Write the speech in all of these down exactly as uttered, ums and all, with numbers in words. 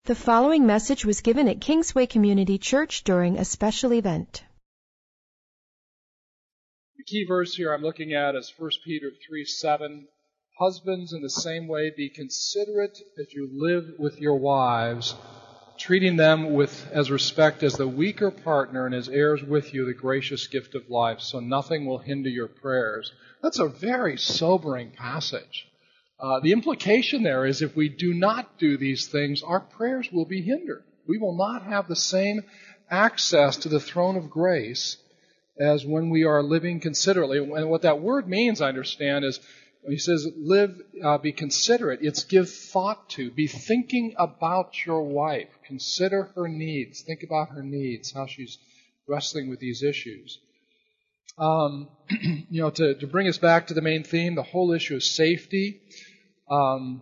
The following message was given at Kingsway Community Church during a special event. The key verse here I'm looking at is First Peter three seven. Husbands, in the same way, be considerate as you live with your wives, treating them with as respect as the weaker partner and as heirs with you the gracious gift of life, so nothing will hinder your prayers. That's a very sobering passage. Uh, the implication there is if we do not do these things, our prayers will be hindered. We will not have the same access to the throne of grace as when we are living considerately. And what that word means, I understand, is when he says live, uh, be considerate, it's give thought to, be thinking about your wife. Consider her needs. Think about her needs, how she's wrestling with these issues. Um, you know, to, to bring us back to the main theme, the whole issue of safety. Um,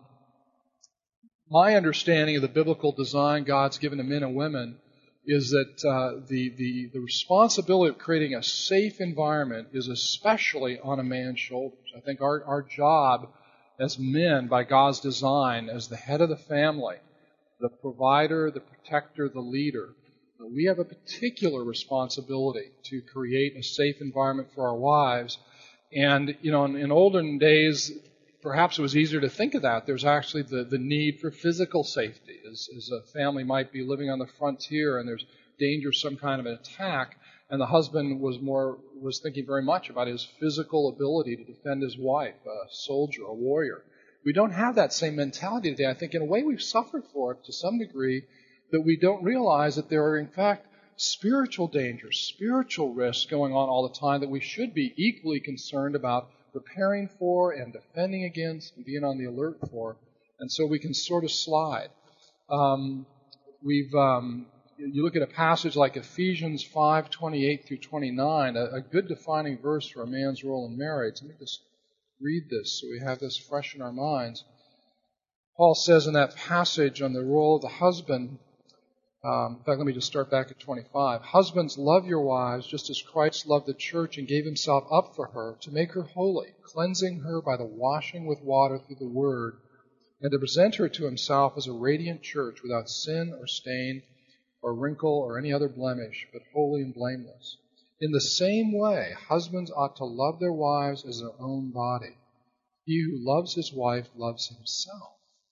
my understanding of the biblical design God's given to men and women is that uh, the, the, the responsibility of creating a safe environment is especially on a man's shoulders. I think our, our job as men, by God's design, as the head of the family, the provider, the protector, the leader, we have a particular responsibility to create a safe environment for our wives. And, you know, in, in olden days, perhaps it was easier to think of that. There's actually the, the need for physical safety, as, as a family might be living on the frontier and there's danger of some kind of an attack, and the husband was more was thinking very much about his physical ability to defend his wife, a soldier, a warrior. We don't have that same mentality today. I think in a way we've suffered for it to some degree, that we don't realize that there are in fact spiritual dangers, spiritual risks going on all the time that we should be equally concerned about preparing for and defending against and being on the alert for. And so we can sort of slide. Um, we've um, you look at a passage like Ephesians five twenty-eight through twenty-nine, a, a good defining verse for a man's role in marriage. Let me just read this so we have this fresh in our minds. Paul says in that passage on the role of the husband, Um, in fact, let me just start back at twenty-five. Husbands, love your wives just as Christ loved the church and gave himself up for her to make her holy, cleansing her by the washing with water through the word, and to present her to himself as a radiant church without sin or stain or wrinkle or any other blemish, but holy and blameless. In the same way, husbands ought to love their wives as their own body. He who loves his wife loves himself.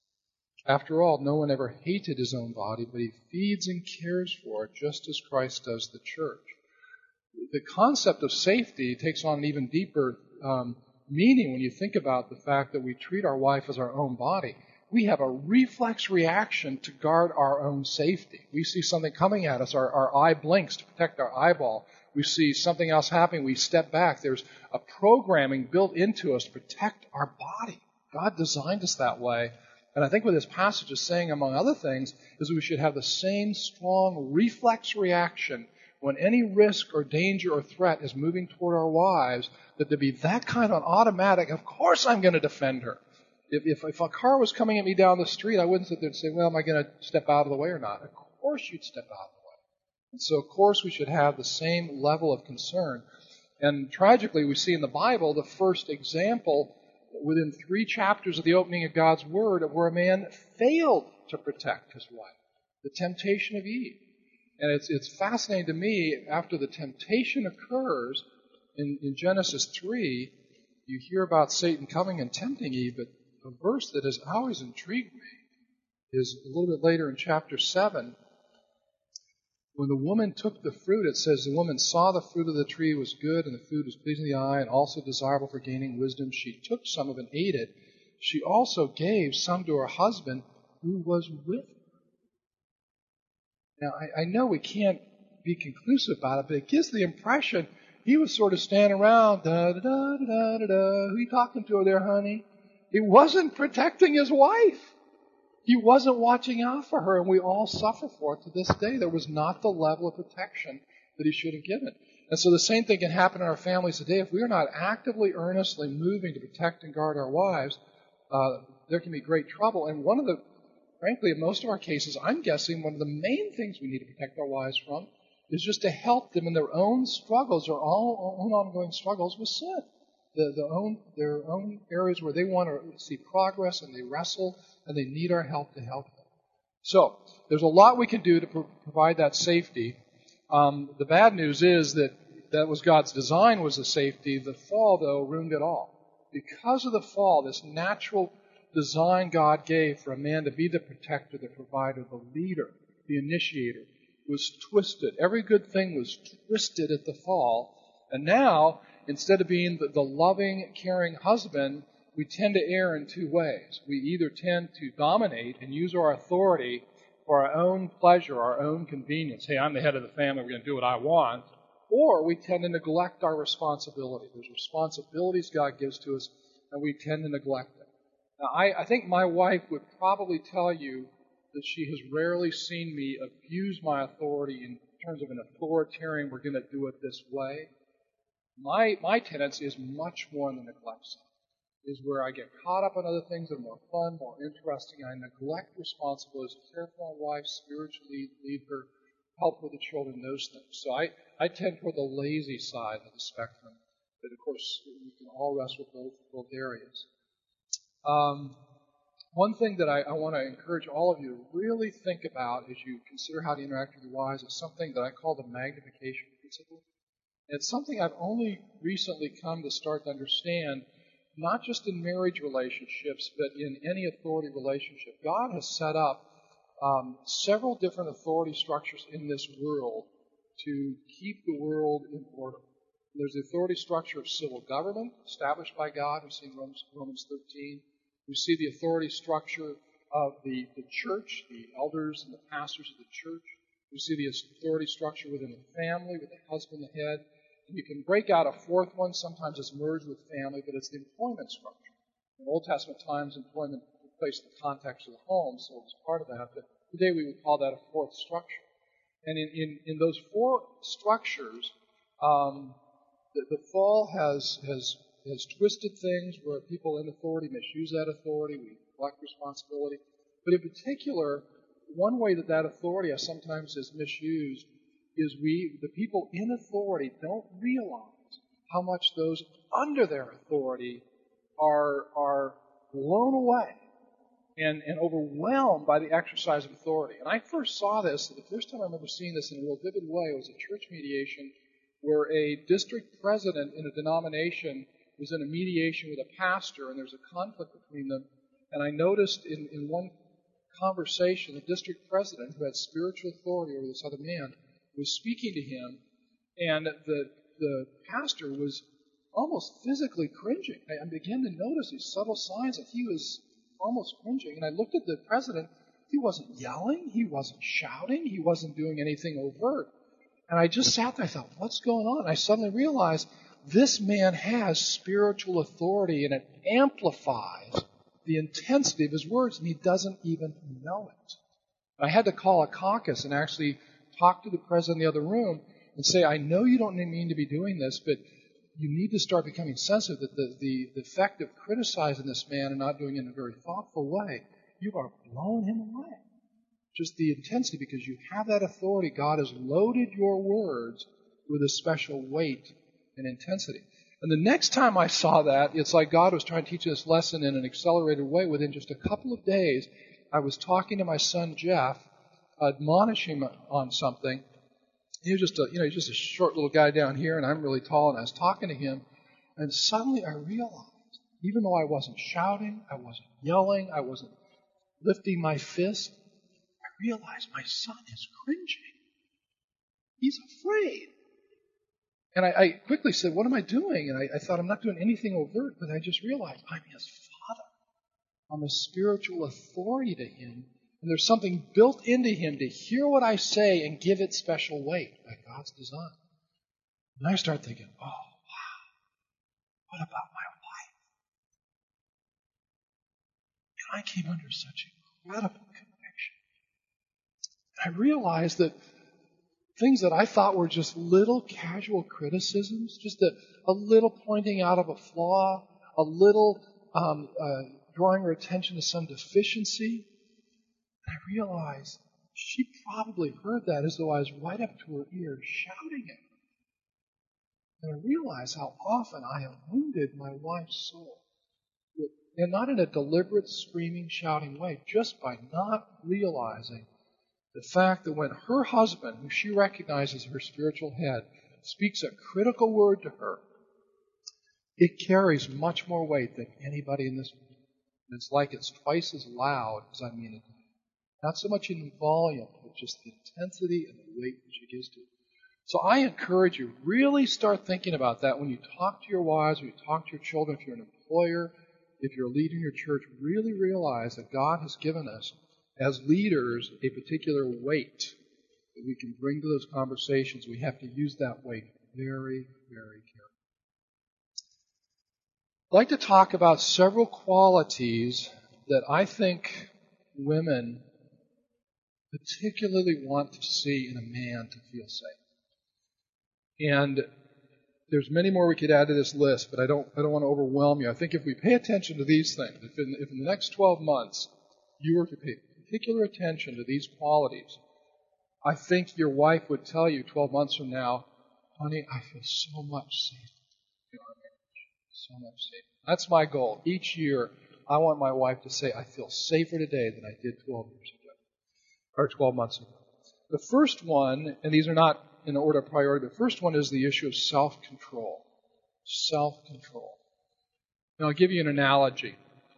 After all, no one ever hated his own body, but he feeds and cares for it just as Christ does the church. The concept of safety takes on an even deeper um, meaning when you think about the fact that we treat our wife as our own body. We have a reflex reaction to guard our own safety. We see something coming at us, our, our eye blinks to protect our eyeball. We see something else happening, we step back. There's a programming built into us to protect our body. God designed us that way. And I think what this passage is saying, among other things, is we should have the same strong reflex reaction when any risk or danger or threat is moving toward our wives, that there be that kind of automatic, of course I'm going to defend her. If, if, if a car was coming at me down the street, I wouldn't sit there and say, well, am I going to step out of the way or not? Of course you'd step out of the way. And so, of course, we should have the same level of concern. And tragically, we see in the Bible the first example within three chapters of the opening of God's Word of where a man failed to protect his wife. The temptation of Eve. And it's it's fascinating to me, after the temptation occurs in, in Genesis three, you hear about Satan coming and tempting Eve, but a verse that has always intrigued me is a little bit later in chapter seven. When the woman took the fruit, it says, the woman saw the fruit of the tree was good, and the food was pleasing to the eye, and also desirable for gaining wisdom. She took some of it and ate it. She also gave some to her husband who was with her. Now, I, I know we can't be conclusive about it, but it gives the impression he was sort of standing around, da da da da da da. Who are you talking to there, honey? He wasn't protecting his wife. He wasn't watching out for her, and we all suffer for it to this day. There was not the level of protection that he should have given. And so the same thing can happen in our families today. If we are not actively, earnestly moving to protect and guard our wives, uh, there can be great trouble. And one of the, frankly, in most of our cases, I'm guessing one of the main things we need to protect our wives from is just to help them in their own struggles or all, own ongoing struggles with sin. The, the own, their own areas where they want to see progress and they wrestle and they need our help to help them. So, there's a lot we can do to pro- provide that safety. Um, the bad news is that that was God's design, was the safety. The fall, though, ruined it all. Because of the fall, this natural design God gave for a man to be the protector, the provider, the leader, the initiator, was twisted. Every good thing was twisted at the fall. And now, instead of being the, the loving, caring husband, we tend to err in two ways. We either tend to dominate and use our authority for our own pleasure, our own convenience. Hey, I'm the head of the family, we're going to do what I want. Or we tend to neglect our responsibility. There's responsibilities God gives to us, and we tend to neglect them. Now, I, I think my wife would probably tell you that she has rarely seen me abuse my authority in terms of an authoritarian, we're going to do it this way. My, my tendency is much more on the neglect side. Is where I get caught up in other things that are more fun, more interesting. I neglect responsibilities, care for my wife, spiritually lead her, help with the children, those things. So I, I tend toward the lazy side of the spectrum. But of course, we can all wrestle with both, both areas. Um, one thing that I, I want to encourage all of you to really think about as you consider how to interact with your wives is something that I call the magnification principle. And it's something I've only recently come to start to understand, not just in marriage relationships, but in any authority relationship. God has set up um, several different authority structures in this world to keep the world in order. There's the authority structure of civil government established by God. We see in Romans, Romans thirteen. We see the authority structure of the, the church, the elders and the pastors of the church. We see the authority structure within the family, with the husband, the head. And you can break out a fourth one. Sometimes it's merged with family, but it's the employment structure. In Old Testament times, employment took place in the context of the home, so it was part of that. But today we would call that a fourth structure. And in, in, in those four structures, um, the, the fall has, has, has twisted things where people in authority misuse that authority. We neglect responsibility. But in particular, one way that that authority sometimes is misused is we, the people in authority, don't realize how much those under their authority are, are blown away and, and overwhelmed by the exercise of authority. And I first saw this, the first time I remember seeing this in a real vivid way was a church mediation where a district president in a denomination was in a mediation with a pastor, and there's a conflict between them. And I noticed in, in one conversation, the district president, who had spiritual authority over this other man, was speaking to him, and the the pastor was almost physically cringing. I, I began to notice these subtle signs that he was almost cringing. And I looked at the president. He wasn't yelling. He wasn't shouting. He wasn't doing anything overt. And I just sat there. I thought, what's going on? And I suddenly realized this man has spiritual authority, and it amplifies the intensity of his words, and he doesn't even know it. I had to call a caucus and actually talk to the president in the other room and say, I know you don't mean to be doing this, but you need to start becoming sensitive that the, the, the effect of criticizing this man and not doing it in a very thoughtful way, you are blowing him away. Just the intensity, because you have that authority. God has loaded your words with a special weight and intensity. And the next time I saw that, it's like God was trying to teach this lesson in an accelerated way. Within just a couple of days, I was talking to my son Jeff, admonishing him on something. He was just a, you know, he's just a short little guy down here, and I'm really tall, and I was talking to him, and suddenly I realized, even though I wasn't shouting, I wasn't yelling, I wasn't lifting my fist, I realized my son is cringing. He's afraid. And I, I quickly said, what am I doing? And I, I thought, I'm not doing anything overt, but I just realized I'm his father. I'm a spiritual authority to him. And there's something built into him to hear what I say and give it special weight by God's design. And I start thinking, oh, wow, what about my wife? And I came under such incredible conviction. And I realized that things that I thought were just little casual criticisms, just a, a little pointing out of a flaw, a little um, uh, drawing her attention to some deficiency, I realized she probably heard that as though I was right up to her ear shouting at her. And I realized how often I have wounded my wife's soul with and not in a deliberate, screaming, shouting way, just by not realizing the fact that when her husband, who she recognizes as her spiritual head, speaks a critical word to her, it carries much more weight than anybody in this room. It's like it's twice as loud as I mean it to be. Not so much in volume, but just the intensity and the weight that she gives to it. So I encourage you, really start thinking about that when you talk to your wives, when you talk to your children, if you're an employer, if you're a leader in your church, really realize that God has given us, as leaders, a particular weight that we can bring to those conversations. We have to use that weight very, very carefully. I'd like to talk about several qualities that I think women particularly want to see in a man to feel safe. And there's many more we could add to this list, but I don't I don't want to overwhelm you. I think if we pay attention to these things, if in, if in the next twelve months you were to pay particular attention to these qualities, I think your wife would tell you twelve months from now, honey, I feel so much safer in our marriage. So much safer. That's my goal. Each year, I want my wife to say, I feel safer today than I did twelve years ago, or twelve months ago. The first one, and these are not in order of priority, the first one is the issue of self-control. Self-control. Now, I'll give you an analogy.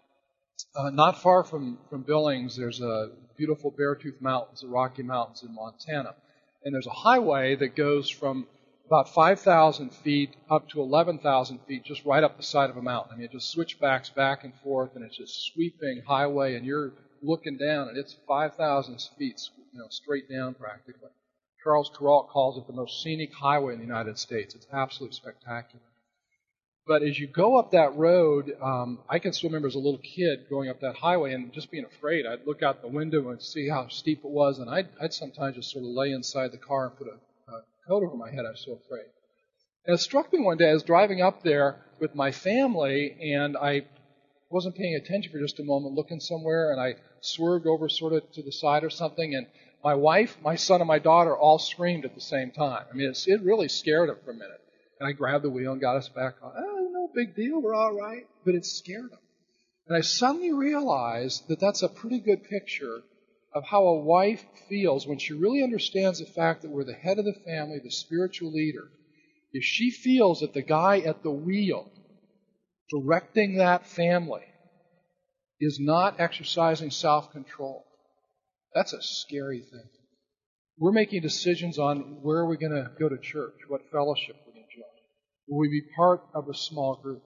Uh, not far from, from Billings, there's a beautiful Beartooth Mountains, the Rocky Mountains in Montana. And there's a highway that goes from about five thousand feet up to eleven thousand feet, just right up the side of a mountain. I mean, it just switchbacks back and forth, and it's just sweeping highway, and you're looking down, and it's five thousand feet, you know, straight down practically. Charles Kuralt calls it the most scenic highway in the United States. It's absolutely spectacular. But as you go up that road, um, I can still remember as a little kid going up that highway and just being afraid. I'd look out the window and see how steep it was, and I'd, I'd sometimes just sort of lay inside the car and put a, a coat over my head. I was so afraid. And it struck me one day, I was driving up there with my family, and I wasn't paying attention for just a moment, looking somewhere, and I swerved over sort of to the side or something, and my wife, my son, and my daughter all screamed at the same time. I mean, it's, it really scared them for a minute. And I grabbed the wheel and got us back on. Oh, no big deal, we're all right. But it scared them. And I suddenly realized that that's a pretty good picture of how a wife feels when she really understands the fact that we're the head of the family, the spiritual leader. If she feels that the guy at the wheel directing that family is not exercising self-control, that's a scary thing. We're making decisions on where are we going to go to church, what fellowship we're going to join. Will we be part of a small group?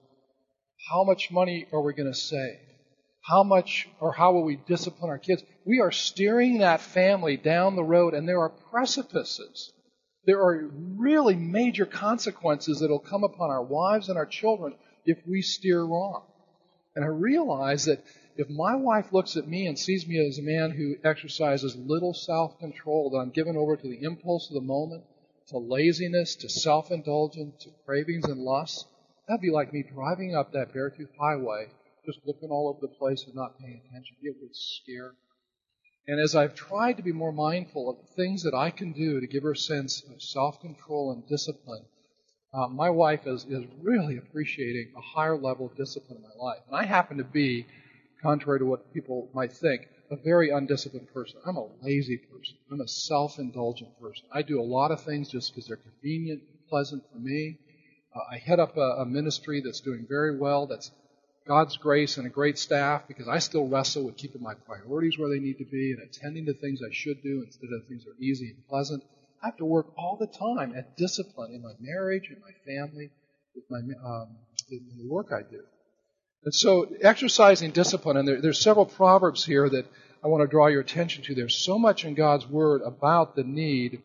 How much money are we going to save? How much or how will we discipline our kids? We are steering that family down the road, and there are precipices. There are really major consequences that will come upon our wives and our children if we steer wrong. And I realize that if my wife looks at me and sees me as a man who exercises little self-control, that I'm given over to the impulse of the moment, to laziness, to self-indulgence, to cravings and lusts, that'd be like me driving up that Beartooth Highway, just looking all over the place and not paying attention. It would scare me. And as I've tried to be more mindful of the things that I can do to give her a sense of self-control and discipline, uh, my wife is, is really appreciating a higher level of discipline in my life. And I happen to be, contrary to what people might think, a very undisciplined person. I'm a lazy person. I'm a self-indulgent person. I do a lot of things just because they're convenient, pleasant for me. Uh, I head up a, a ministry that's doing very well, that's God's grace and a great staff, because I still wrestle with keeping my priorities where they need to be and attending to things I should do instead of things that are easy and pleasant. I have to work all the time at discipline in my marriage, in my family, with my um, in the work I do. And so exercising discipline, and there, there's several proverbs here that I want to draw your attention to. There's so much in God's Word about the need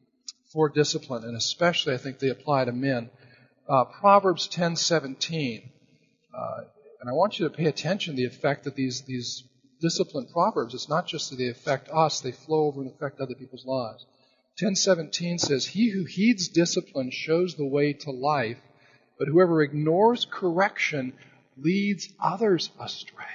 for discipline, and especially I think they apply to men. Uh, Proverbs ten seventeen. Uh, and I want you to pay attention to the effect that these, these disciplined proverbs, it's not just that they affect us, they flow over and affect other people's lives. ten seventeen says, "He who heeds discipline shows the way to life, but whoever ignores correction leads others astray."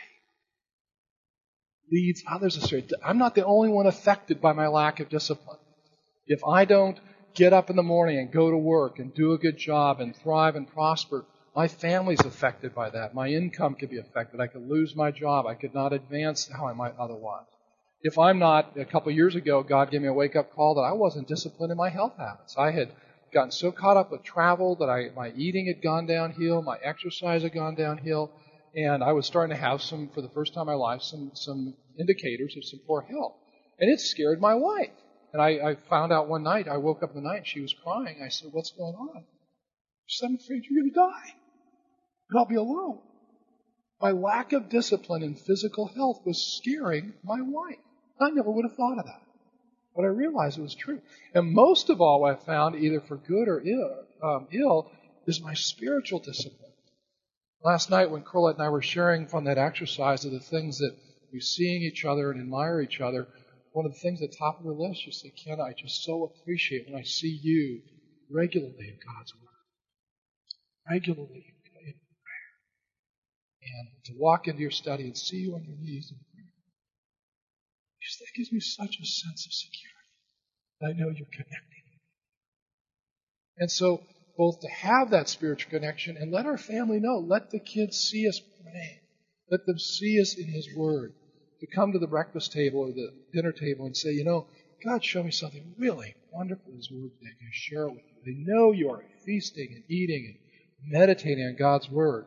Leads others astray. I'm not the only one affected by my lack of discipline. If I don't get up in the morning and go to work and do a good job and thrive and prosper, my family's affected by that. My income could be affected. I could lose my job. I could not advance how I might otherwise. If I'm not, a couple of years ago, God gave me a wake-up call that I wasn't disciplined in my health habits. I had gotten so caught up with travel that I, my eating had gone downhill, my exercise had gone downhill, and I was starting to have some, for the first time in my life, some, some indicators of some poor health. And it scared my wife. And I, I found out one night, I woke up in the night and she was crying. I said, "What's going on?" She said, "I'm afraid you're going to die. And I'll be alone." My lack of discipline in physical health was scaring my wife. I never would have thought of that. But I realized it was true. And most of all, what I found, either for good or ill, um, ill, is my spiritual discipline. Last night when Corlette and I were sharing from that exercise of the things that we see in each other and admire each other, one of the things at the top of the list, you say, "Ken, I just so appreciate when I see you regularly in God's Word, regularly in prayer, and to walk into your study and see you on your knees in prayer. Just, that gives me such a sense of security. I know you're connecting." And so, both to have that spiritual connection and let our family know, let the kids see us praying, let them see us in His Word, to come to the breakfast table or the dinner table and say, "You know, God showed me something really wonderful in His Word today. Can I share it with you?" They know you are feasting and eating and meditating on God's Word.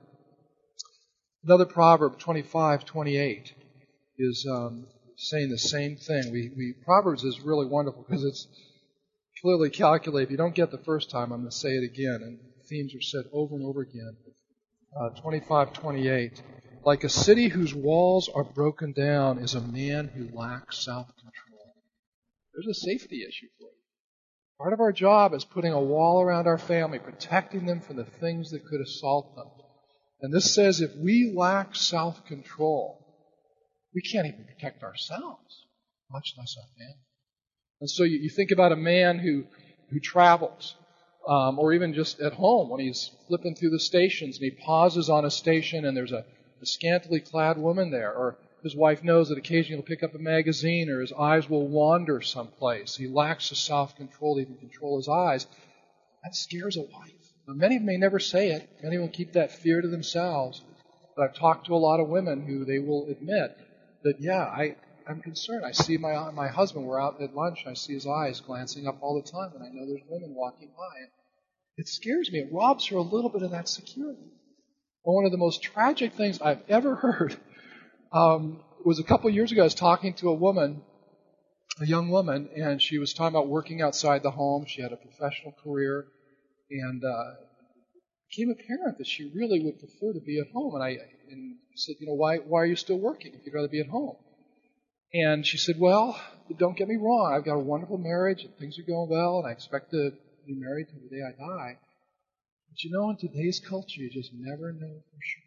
Another proverb, twenty-five twenty-eight, is um, saying the same thing. We, we Proverbs is really wonderful because it's clearly calculated. If you don't get the first time, I'm going to say it again, and themes are said over and over again. Uh, twenty-five twenty-eight. "Like a city whose walls are broken down is a man who lacks self-control." There's a safety issue for you. Part of our job is putting a wall around our family, protecting them from the things that could assault them. And this says if we lack self-control, we can't even protect ourselves, much less our family. And so you, you think about a man who, who travels, um, or even just at home when he's flipping through the stations and he pauses on a station and there's a, a scantily clad woman there, or his wife knows that occasionally he'll pick up a magazine or his eyes will wander someplace. He lacks the self-control to even control his eyes. That scares a wife. Now, many may never say it. Many will keep that fear to themselves. But I've talked to a lot of women who they will admit that, yeah, I, I'm concerned. I see my my husband, we're out at lunch, and I see his eyes glancing up all the time, and I know there's women walking by. And it scares me. It robs her a little bit of that security. Well, one of the most tragic things I've ever heard um, was a couple of years ago. I was talking to a woman, a young woman, and she was talking about working outside the home. She had a professional career, and uh, it became apparent that she really would prefer to be at home. And I and said, "You know, why why are you still working if you'd rather be at home?" And she said, "Well, don't get me wrong. I've got a wonderful marriage, and things are going well, and I expect to be married till the day I die. But you know, in today's culture, you just never know for sure."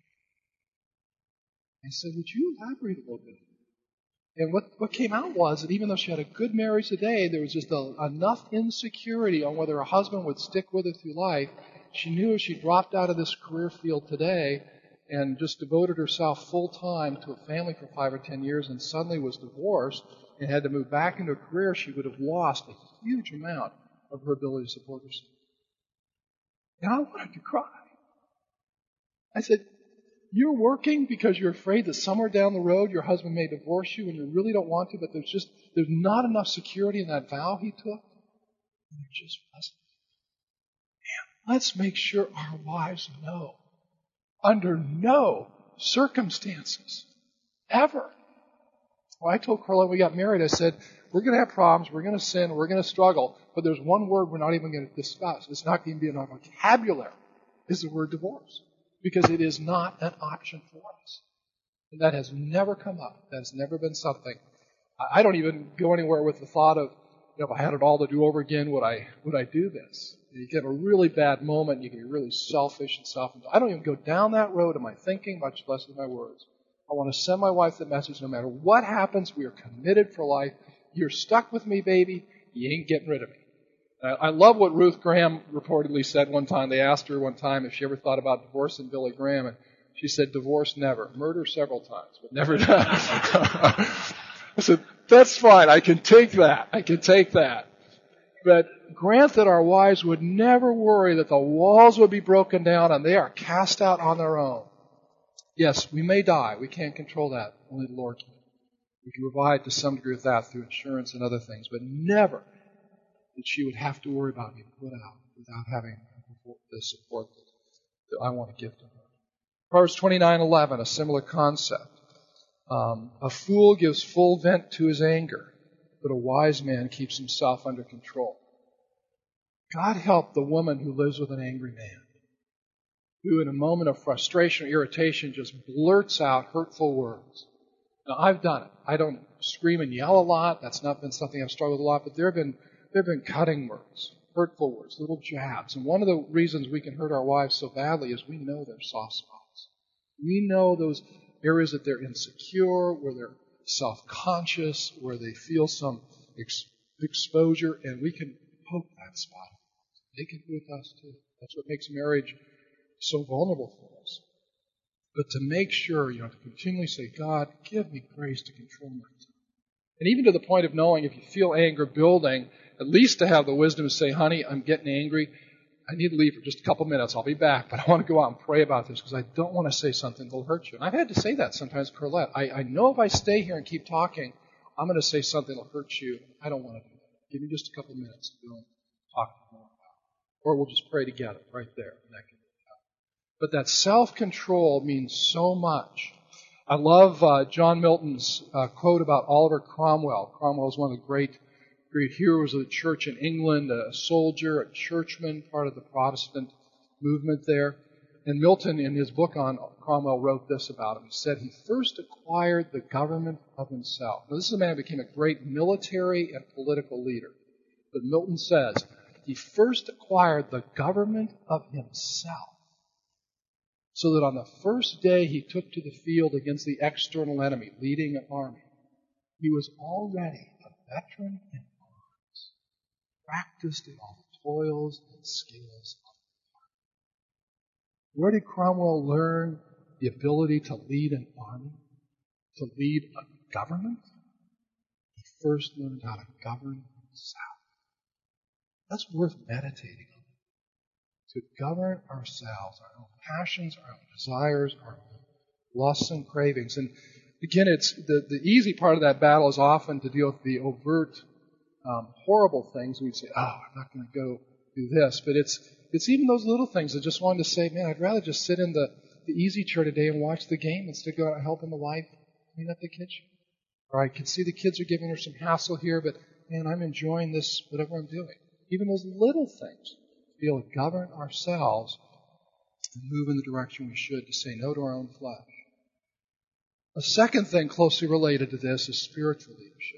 I said, "Would you elaborate a little bit?" And what, what came out was that even though she had a good marriage today, there was just a, enough insecurity on whether her husband would stick with her through life. She knew if she dropped out of this career field today and just devoted herself full time to a family for five or ten years and suddenly was divorced and had to move back into a career, she would have lost a huge amount of her ability to support herself. And I wanted to cry. I said, "You're working because you're afraid that somewhere down the road your husband may divorce you and you really don't want to, but there's just there's not enough security in that vow he took." And there just wasn't. Man, let's make sure our wives know, under no circumstances, ever. Well, I told Carla when we got married, I said, we're going to have problems, we're going to sin, we're going to struggle, but there's one word we're not even going to discuss. It's not going to be in our vocabulary. Is the word divorce. Because it is not an option for us. And that has never come up. That has never been something. I don't even go anywhere with the thought of, you know, if I had it all to do over again, would I would I do this? You get a really bad moment, you can be really selfish and self-indulgent. I don't even go down that road in my thinking, much less in my words. I want to send my wife the message, no matter what happens, we are committed for life. You're stuck with me, baby. You ain't getting rid of me. I love what Ruth Graham reportedly said one time. They asked her one time if she ever thought about divorcing Billy Graham, and she said, "Divorce never. Murder several times, but never done." I said, "That's fine. I can take that. I can take that." But grant that our wives would never worry that the walls would be broken down and they are cast out on their own. Yes, we may die. We can't control that. Only the Lord can. We can provide to some degree with that through insurance and other things, but never that she would have to worry about being put out without having the support that I want to give to her. Proverbs twenty-nine eleven, a similar concept. Um, a fool gives full vent to his anger, but a wise man keeps himself under control. God help the woman who lives with an angry man, who in a moment of frustration or irritation just blurts out hurtful words. Now, I've done it. I don't scream and yell a lot. That's not been something I've struggled with a lot, but there have been there have been cutting words, hurtful words, little jabs. And one of the reasons we can hurt our wives so badly is we know their soft spots. We know those areas that they're insecure, where they're self-conscious, where they feel some ex- exposure, and we can poke that spot. They can do it with us too. That's what makes marriage so vulnerable for us. But to make sure, you know, to continually say, God, give me grace to control my tongue. And even to the point of knowing if you feel anger building, at least to have the wisdom to say, honey, I'm getting angry. I need to leave for just a couple minutes. I'll be back. But I want to go out and pray about this because I don't want to say something that will hurt you. And I've had to say that sometimes, Colette. I, I know if I stay here and keep talking, I'm going to say something that will hurt you. I don't want to do that. Give me just a couple minutes to go and talk more about it. Or we'll just pray together right there. And that can But that self-control means so much. I love uh, John Milton's uh, quote about Oliver Cromwell. Cromwell is one of the great, great heroes of the church in England, a soldier, a churchman, part of the Protestant movement there. And Milton, in his book on Cromwell, wrote this about him. He said, he first acquired the government of himself. Now, this is a man who became a great military and political leader. But Milton says, he first acquired the government of himself, so that on the first day he took to the field against the external enemy, leading an army, he was already a veteran in arms, practiced in all the toils and skills of the army. Where did Cromwell learn the ability to lead an army, to lead a government? He first learned how to govern himself. That's worth meditating on. To govern ourselves, our own passions, our own desires, our own lusts and cravings. And again, it's the, the easy part of that battle is often to deal with the overt, um, horrible things. We'd say, oh, I'm not going to go do this. But it's it's even those little things that just wanted to say, man, I'd rather just sit in the, the easy chair today and watch the game instead of go out and helping the wife clean up the kitchen. Or I can see the kids are giving her some hassle here, but man, I'm enjoying this, whatever I'm doing. Even those little things. Be able to govern ourselves and move in the direction we should to say no to our own flesh. A second thing closely related to this is spiritual leadership.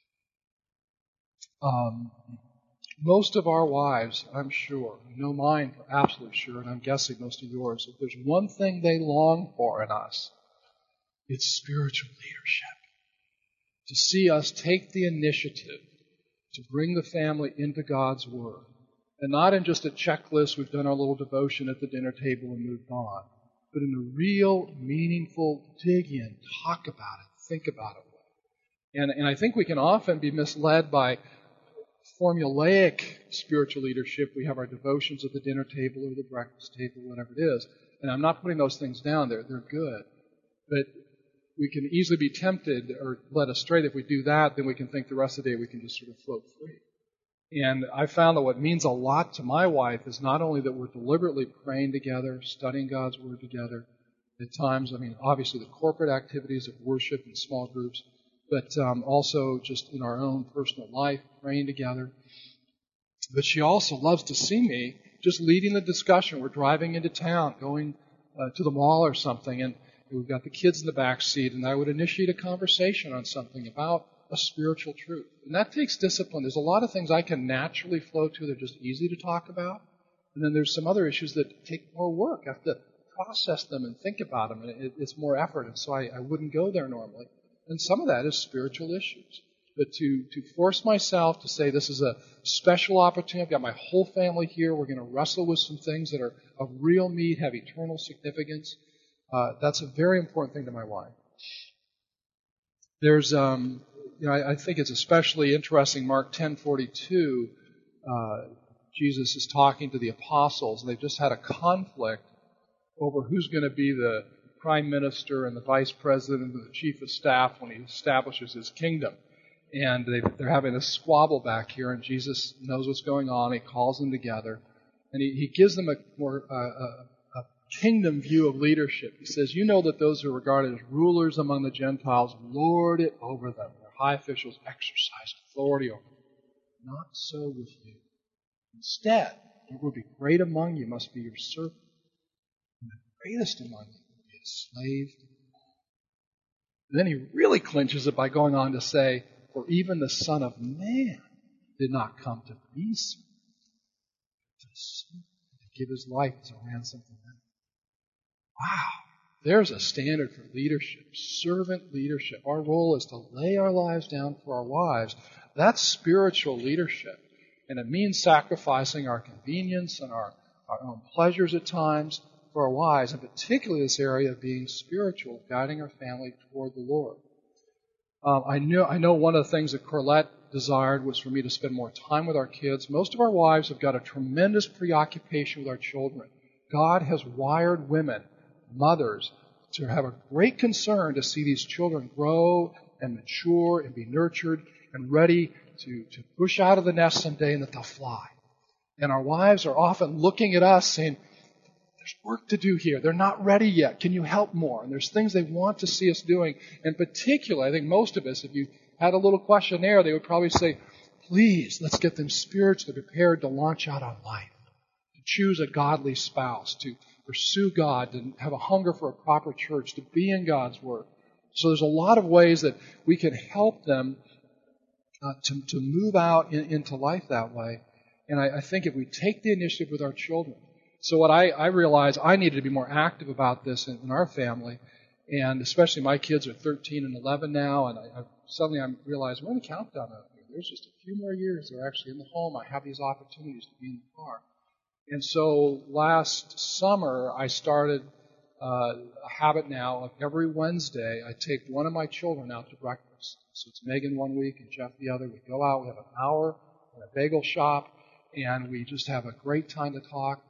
Um, most of our wives, I'm sure, I know mine for absolutely sure, and I'm guessing most of yours, if there's one thing they long for in us, it's spiritual leadership. To see us take the initiative to bring the family into God's Word. And not in just a checklist, we've done our little devotion at the dinner table and moved on, but in a real, meaningful dig in, talk about it, think about it. And, and I think we can often be misled by formulaic spiritual leadership. We have our devotions at the dinner table or the breakfast table, whatever it is. And I'm not putting those things down. They're, they're good. But we can easily be tempted or led astray that if we do that, then we can think the rest of the day we can just sort of float free. And I found that what means a lot to my wife is not only that we're deliberately praying together, studying God's Word together, at times, I mean, obviously the corporate activities of worship in small groups, but um, also just in our own personal life, praying together. But she also loves to see me just leading the discussion. We're driving into town, going uh, to the mall or something, and we've got the kids in the back seat, and I would initiate a conversation on something about a spiritual truth. And that takes discipline. There's a lot of things I can naturally flow to. They're just easy to talk about. And then there's some other issues that take more work. I have to process them and think about them. And it, it's more effort. And so I, I wouldn't go there normally. And some of that is spiritual issues. But to, to force myself to say this is a special opportunity. I've got my whole family here. We're going to wrestle with some things that are of real meat, have eternal significance. Uh, that's a very important thing to my wife. There's... um You know, I, I think it's especially interesting, Mark ten forty-two, uh, Jesus is talking to the apostles, and they've just had a conflict over who's going to be the prime minister and the vice president and the chief of staff when he establishes his kingdom. And they, they're having a squabble back here, and Jesus knows what's going on. He calls them together, and he, he gives them a more uh, a, a kingdom view of leadership. He says, you know that those who are regarded as rulers among the Gentiles lord it over them. Their high officials exercise authority over them. Not so with you. Instead, what would be great among you must be your servant, and the greatest among you will be a slave to all. And then he really clinches it by going on to say, for even the Son of Man did not come to be served, but to serve, to give his life as a ransom for many. Wow. There's a standard for leadership, servant leadership. Our role is to lay our lives down for our wives. That's spiritual leadership. And it means sacrificing our convenience and our, our own pleasures at times for our wives, and particularly this area of being spiritual, guiding our family toward the Lord. Um, I know I know one of the things that Corlette desired was for me to spend more time with our kids. Most of our wives have got a tremendous preoccupation with our children. God has wired women, mothers, to have a great concern to see these children grow and mature and be nurtured and ready to, to push out of the nest someday and that they'll fly. And our wives are often looking at us saying, there's work to do here. They're not ready yet. Can you help more? And there's things they want to see us doing. In particular, I think most of us, if you had a little questionnaire, they would probably say, please, let's get them spiritually prepared to launch out on life, to choose a godly spouse, to pursue God, to have a hunger for a proper church, to be in God's Word. So there's a lot of ways that we can help them uh, to, to move out in, into life that way. And I, I think if we take the initiative with our children, so what I, I realized I needed to be more active about this in, in our family, and especially my kids are thirteen and eleven now, and I, I suddenly I realized we're in a countdown out here. There's just a few more years they're actually in the home. I have these opportunities to be in the car. And so last summer I started uh, a habit now of every Wednesday I take one of my children out to breakfast. So it's Megan one week and Jeff the other. We go out, we have an hour in a bagel shop, and we just have a great time to talk.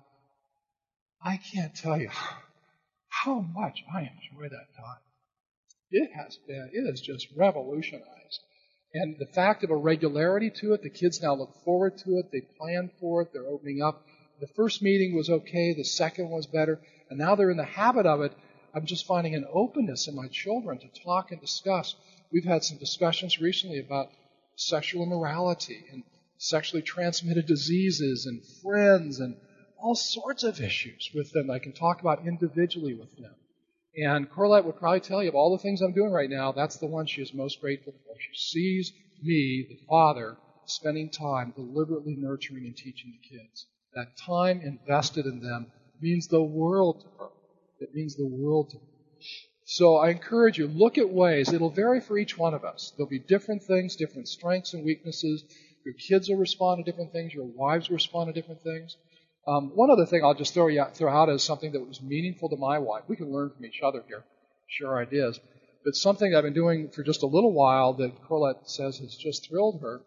I can't tell you how much I enjoy that time. It has been, it has just revolutionized. And the fact of a regularity to it, the kids now look forward to it, they plan for it, they're opening up. The first meeting was okay, the second was better, and now they're in the habit of it. I'm just finding an openness in my children to talk and discuss. We've had some discussions recently about sexual immorality and sexually transmitted diseases and friends and all sorts of issues with them I can talk about individually with them. And Corlette would probably tell you of all the things I'm doing right now, that's the one she is most grateful for. She sees me, the father, spending time deliberately nurturing and teaching the kids. That time invested in them means the world to her. It means the world to her. So I encourage you, look at ways. It'll vary for each one of us. There'll be different things, different strengths and weaknesses. Your kids will respond to different things. Your wives will respond to different things. Um, one other thing I'll just throw, you out, throw out as something that was meaningful to my wife. We can learn from each other here, share ideas. But something I've been doing for just a little while that Corlette says has just thrilled her.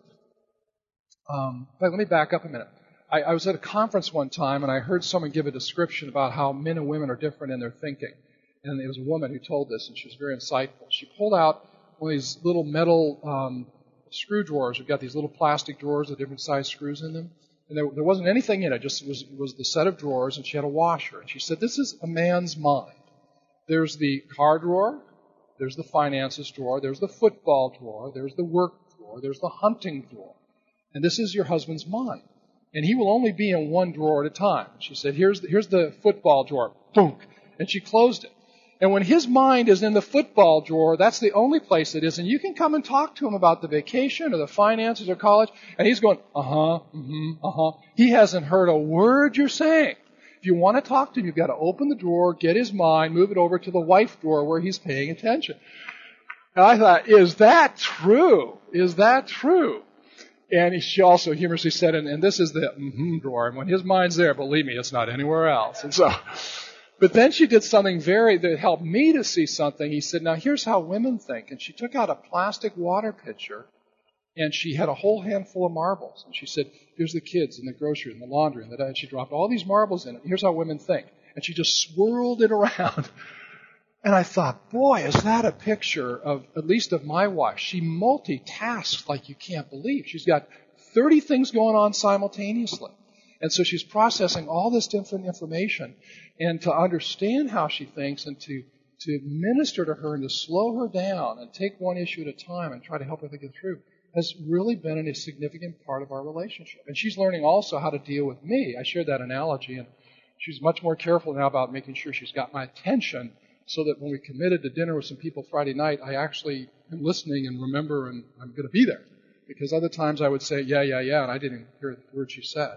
Um, in fact, let me back up a minute. I, I was at a conference one time, and I heard someone give a description about how men and women are different in their thinking. And it was a woman who told this, and she was very insightful. She pulled out one of these little metal um, screw drawers. We've got these little plastic drawers with different size screws in them. And there, there wasn't anything in it, just it was, it was the set of drawers, and she had a washer. And she said, this is a man's mind. There's the car drawer, there's the finances drawer, there's the football drawer, there's the work drawer, there's the hunting drawer. And this is your husband's mind. And he will only be in one drawer at a time. She said, here's the, here's the football drawer. Boom. And she closed it. And when his mind is in the football drawer, that's the only place it is. And you can come and talk to him about the vacation or the finances or college, and he's going, uh-huh, mm-hmm, uh-huh. He hasn't heard a word you're saying. If you want to talk to him, you've got to open the drawer, get his mind, move it over to the wife drawer where he's paying attention. And I thought, is that true? Is that true? And she also humorously said, and, and this is the mm-hmm drawer. And when his mind's there, believe me, it's not anywhere else. And so... But then she did something very, that helped me to see something. He said, now here's how women think. And she took out a plastic water pitcher, And she had a whole handful of marbles. And she said, here's the kids and the grocery and the laundry. And, the, and she dropped all these marbles in it. Here's how women think. And she just swirled it around. And I thought, boy, is that a picture of, at least of my wife. She multitasks like you can't believe. She's got thirty things going on simultaneously. And so she's processing all this different information. And to understand how she thinks and to, to minister to her and to slow her down and take one issue at a time and try to help her think it through has really been a significant part of our relationship. And she's learning also how to deal with me. I shared that analogy, and she's much more careful now about making sure she's got my attention so that when we committed to dinner with some people Friday night, I actually am listening and remember and I'm going to be there. Because other times I would say, yeah, yeah, yeah, and I didn't hear the word she said.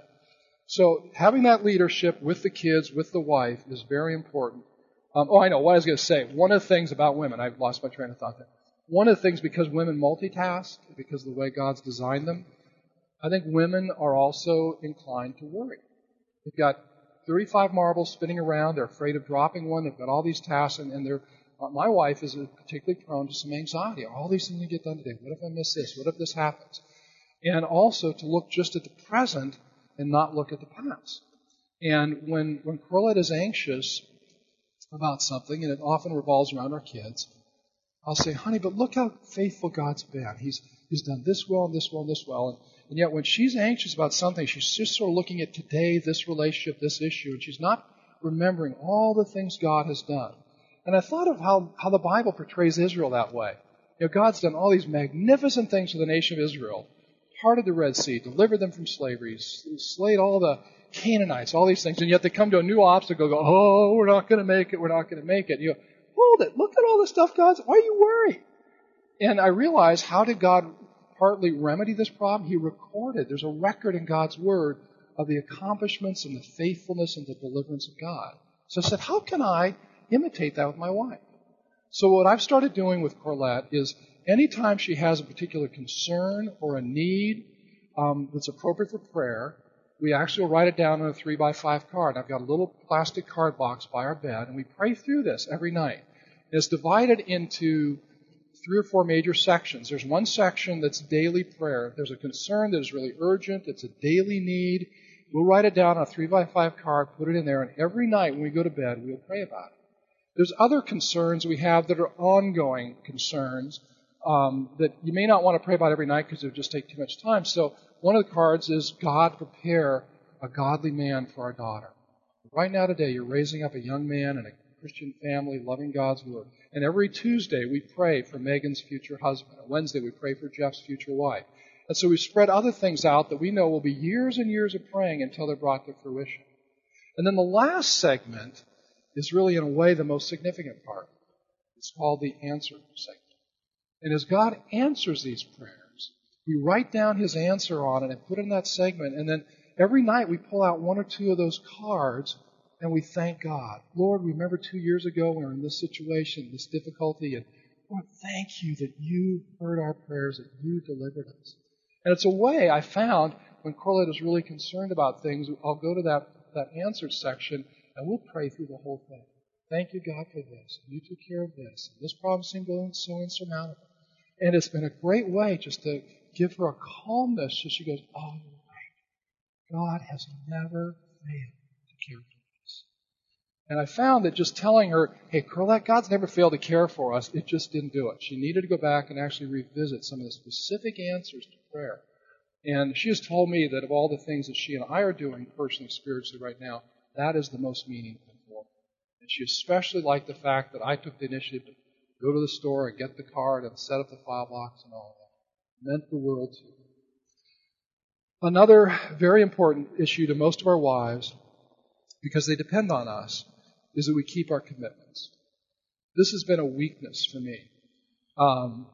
So having that leadership with the kids, with the wife, is very important. Um, oh, I know what I was going to say. One of the things about women, I've lost my train of thought there. One of the things, because women multitask, because of the way God's designed them, I think women are also inclined to worry. They've got thirty-five marbles spinning around. They're afraid of dropping one. They've got all these tasks, and, and they're. Uh, my wife is particularly prone to some anxiety. All these things to get done today. What if I miss this? What if this happens? And also to look just at the present and not look at the past. And when when Corlette is anxious about something, and it often revolves around our kids, I'll say, honey, but look how faithful God's been. He's He's done this well and this well and this well. And, and yet when she's anxious about something, she's just sort of looking at today, this relationship, this issue, and she's not remembering all the things God has done. And I thought of how, how the Bible portrays Israel that way. You know, God's done all these magnificent things for the nation of Israel. Parted the Red Sea, delivered them from slavery, slayed all the Canaanites, all these things, and yet they come to a new obstacle, go, oh, we're not going to make it, we're not going to make it. And you go, hold it, look at all the stuff God's, why are you worried? And I realized, how did God partly remedy this problem? He recorded, there's a record in God's Word of the accomplishments and the faithfulness and the deliverance of God. So I said, how can I imitate that with my wife? So what I've started doing with Corlette is anytime she has a particular concern or a need um, that's appropriate for prayer, we actually will write it down on a three by five card. I've got a little plastic card box by our bed, and we pray through this every night. It's divided into three or four major sections. There's one section that's daily prayer. There's a concern that is really urgent. It's a daily need. We'll write it down on a three by five card, put it in there, and every night when we go to bed, we'll pray about it. There's other concerns we have that are ongoing concerns um, that you may not want to pray about every night because it would just take too much time. So one of the cards is, God, prepare a godly man for our daughter. Right now today, you're raising up a young man in a Christian family, loving God's Word. And every Tuesday, we pray for Megan's future husband. On Wednesday, we pray for Jeff's future wife. And so we spread other things out that we know will be years and years of praying until they're brought to fruition. And then the last segment is really, in a way, the most significant part. It's called the answer segment. And as God answers these prayers, we write down His answer on it and put it in that segment. And then every night we pull out one or two of those cards and we thank God. Lord, remember two years ago we were in this situation, this difficulty, and Lord, thank you that you heard our prayers, that you delivered us. And it's a way I found when Corlette is really concerned about things, I'll go to that, that answer section and we'll pray through the whole thing. Thank you, God, for this. You took care of this. This problem seemed so insurmountable. And it's been a great way just to give her a calmness so she goes, oh, you're right. God has never failed to care for us. And I found that just telling her, hey, Corlette, God's never failed to care for us, it just didn't do it. She needed to go back and actually revisit some of the specific answers to prayer. And she has told me that of all the things that she and I are doing personally, spiritually right now, that is the most meaningful for her. And she especially liked the fact that I took the initiative to go to the store and get the card and set up the file box and all that. It meant the world to her. Another very important issue to most of our wives, because they depend on us, is that we keep our commitments. This has been a weakness for me. Um,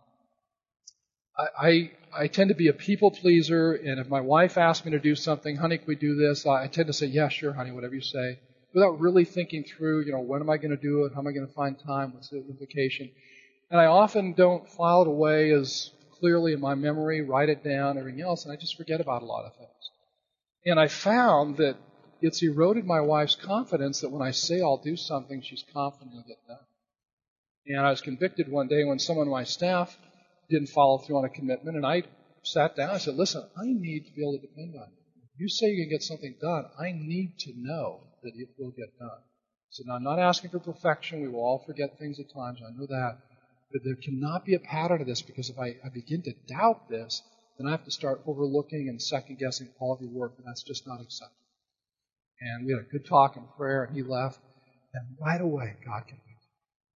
I, I, I tend to be a people pleaser, and if my wife asks me to do something, honey, can we do this? I tend to say, yeah, sure, honey, whatever you say, without really thinking through, you know, when am I going to do it? How am I going to find time? What's the implication? And I often don't file it away as clearly in my memory, write it down, everything else, and I just forget about a lot of things. And I found that it's eroded my wife's confidence that when I say I'll do something, she's confident it'll get done. And I was convicted one day when someone on my staff didn't follow through on a commitment, and I sat down and said, listen, I need to be able to depend on you. If you say you can get something done, I need to know that it will get done. So now I'm not asking for perfection. We will all forget things at times. I know that. But there cannot be a pattern of this, because if I, I begin to doubt this, then I have to start overlooking and second-guessing all of your work, and that's just not acceptable. And we had a good talk and prayer, and he left. And right away, God convicted me.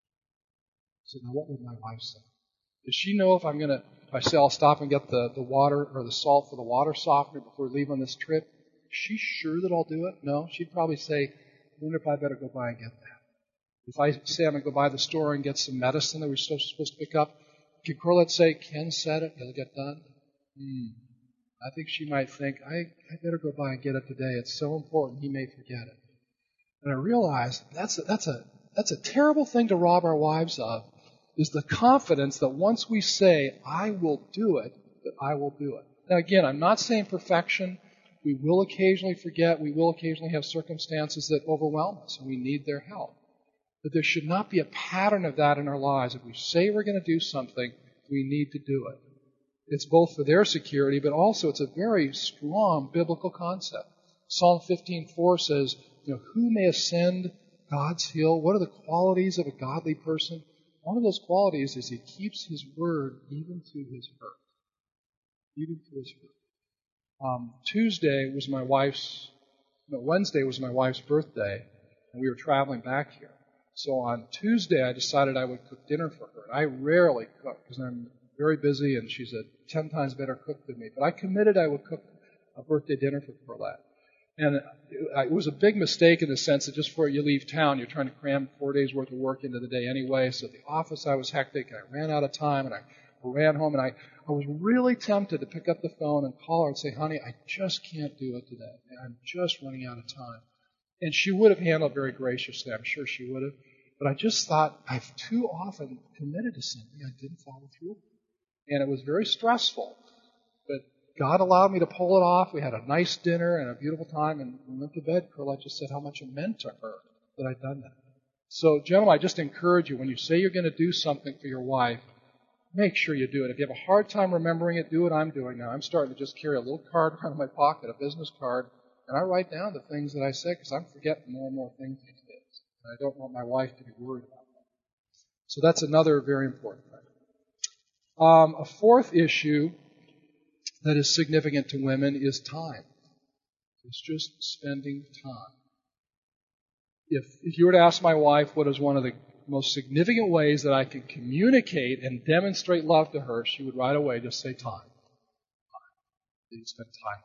I said, now what would my wife say? Does she know if I'm going to, if I say I'll stop and get the, the water or the salt for the water softener before we leave on this trip, is she sure that I'll do it? No. She'd probably say, I wonder if I better go by and get that. If I say I'm going to go by the store and get some medicine that we're supposed to pick up, can Corlett say, Ken said it, it'll get done? Hmm. I think she might think, I, I better go by and get it today. It's so important, he may forget it. And I realized that's a, that's a that's a terrible thing to rob our wives of, is the confidence that once we say, I will do it, that I will do it. Now again, I'm not saying perfection. We will occasionally forget. We will occasionally have circumstances that overwhelm us, and we need their help. But there should not be a pattern of that in our lives. If we say we're going to do something, we need to do it. It's both for their security, but also it's a very strong biblical concept. Psalm fifteen four says, you know, who may ascend God's hill? What are the qualities of a godly person? One of those qualities is he keeps his word even to his hurt. Even to his hurt. Um, Tuesday was my wife's, no, Wednesday was my wife's birthday, and we were traveling back here. So on Tuesday, I decided I would cook dinner for her. And I rarely cook because I'm very busy, and she's a ten times better cook than me. But I committed I would cook a birthday dinner for Corlett. And it was a big mistake in the sense that just before you leave town, you're trying to cram four days' worth of work into the day anyway. So at the office, I was hectic. I ran out of time, and I ran home, and I, I was really tempted to pick up the phone and call her and say, honey, I just can't do it today. I'm just running out of time. And she would have handled it very graciously. I'm sure she would have. But I just thought I've too often committed to something I didn't follow through. And it was very stressful. But God allowed me to pull it off. We had a nice dinner and a beautiful time, and we went to bed. Corlett just said how much it meant to her that I'd done that. So, gentlemen, I just encourage you, when you say you're going to do something for your wife, make sure you do it. If you have a hard time remembering it, do what I'm doing now. I'm starting to just carry a little card around in my pocket, a business card, and I write down the things that I say because I'm forgetting more and more things these days. And I don't want my wife to be worried about that. So that's another very important thing. Um, a fourth issue that is significant to women is time. It's just spending time. If, if you were to ask my wife what is one of the most significant ways that I can communicate and demonstrate love to her, she would right away just say time. Time. You spend time.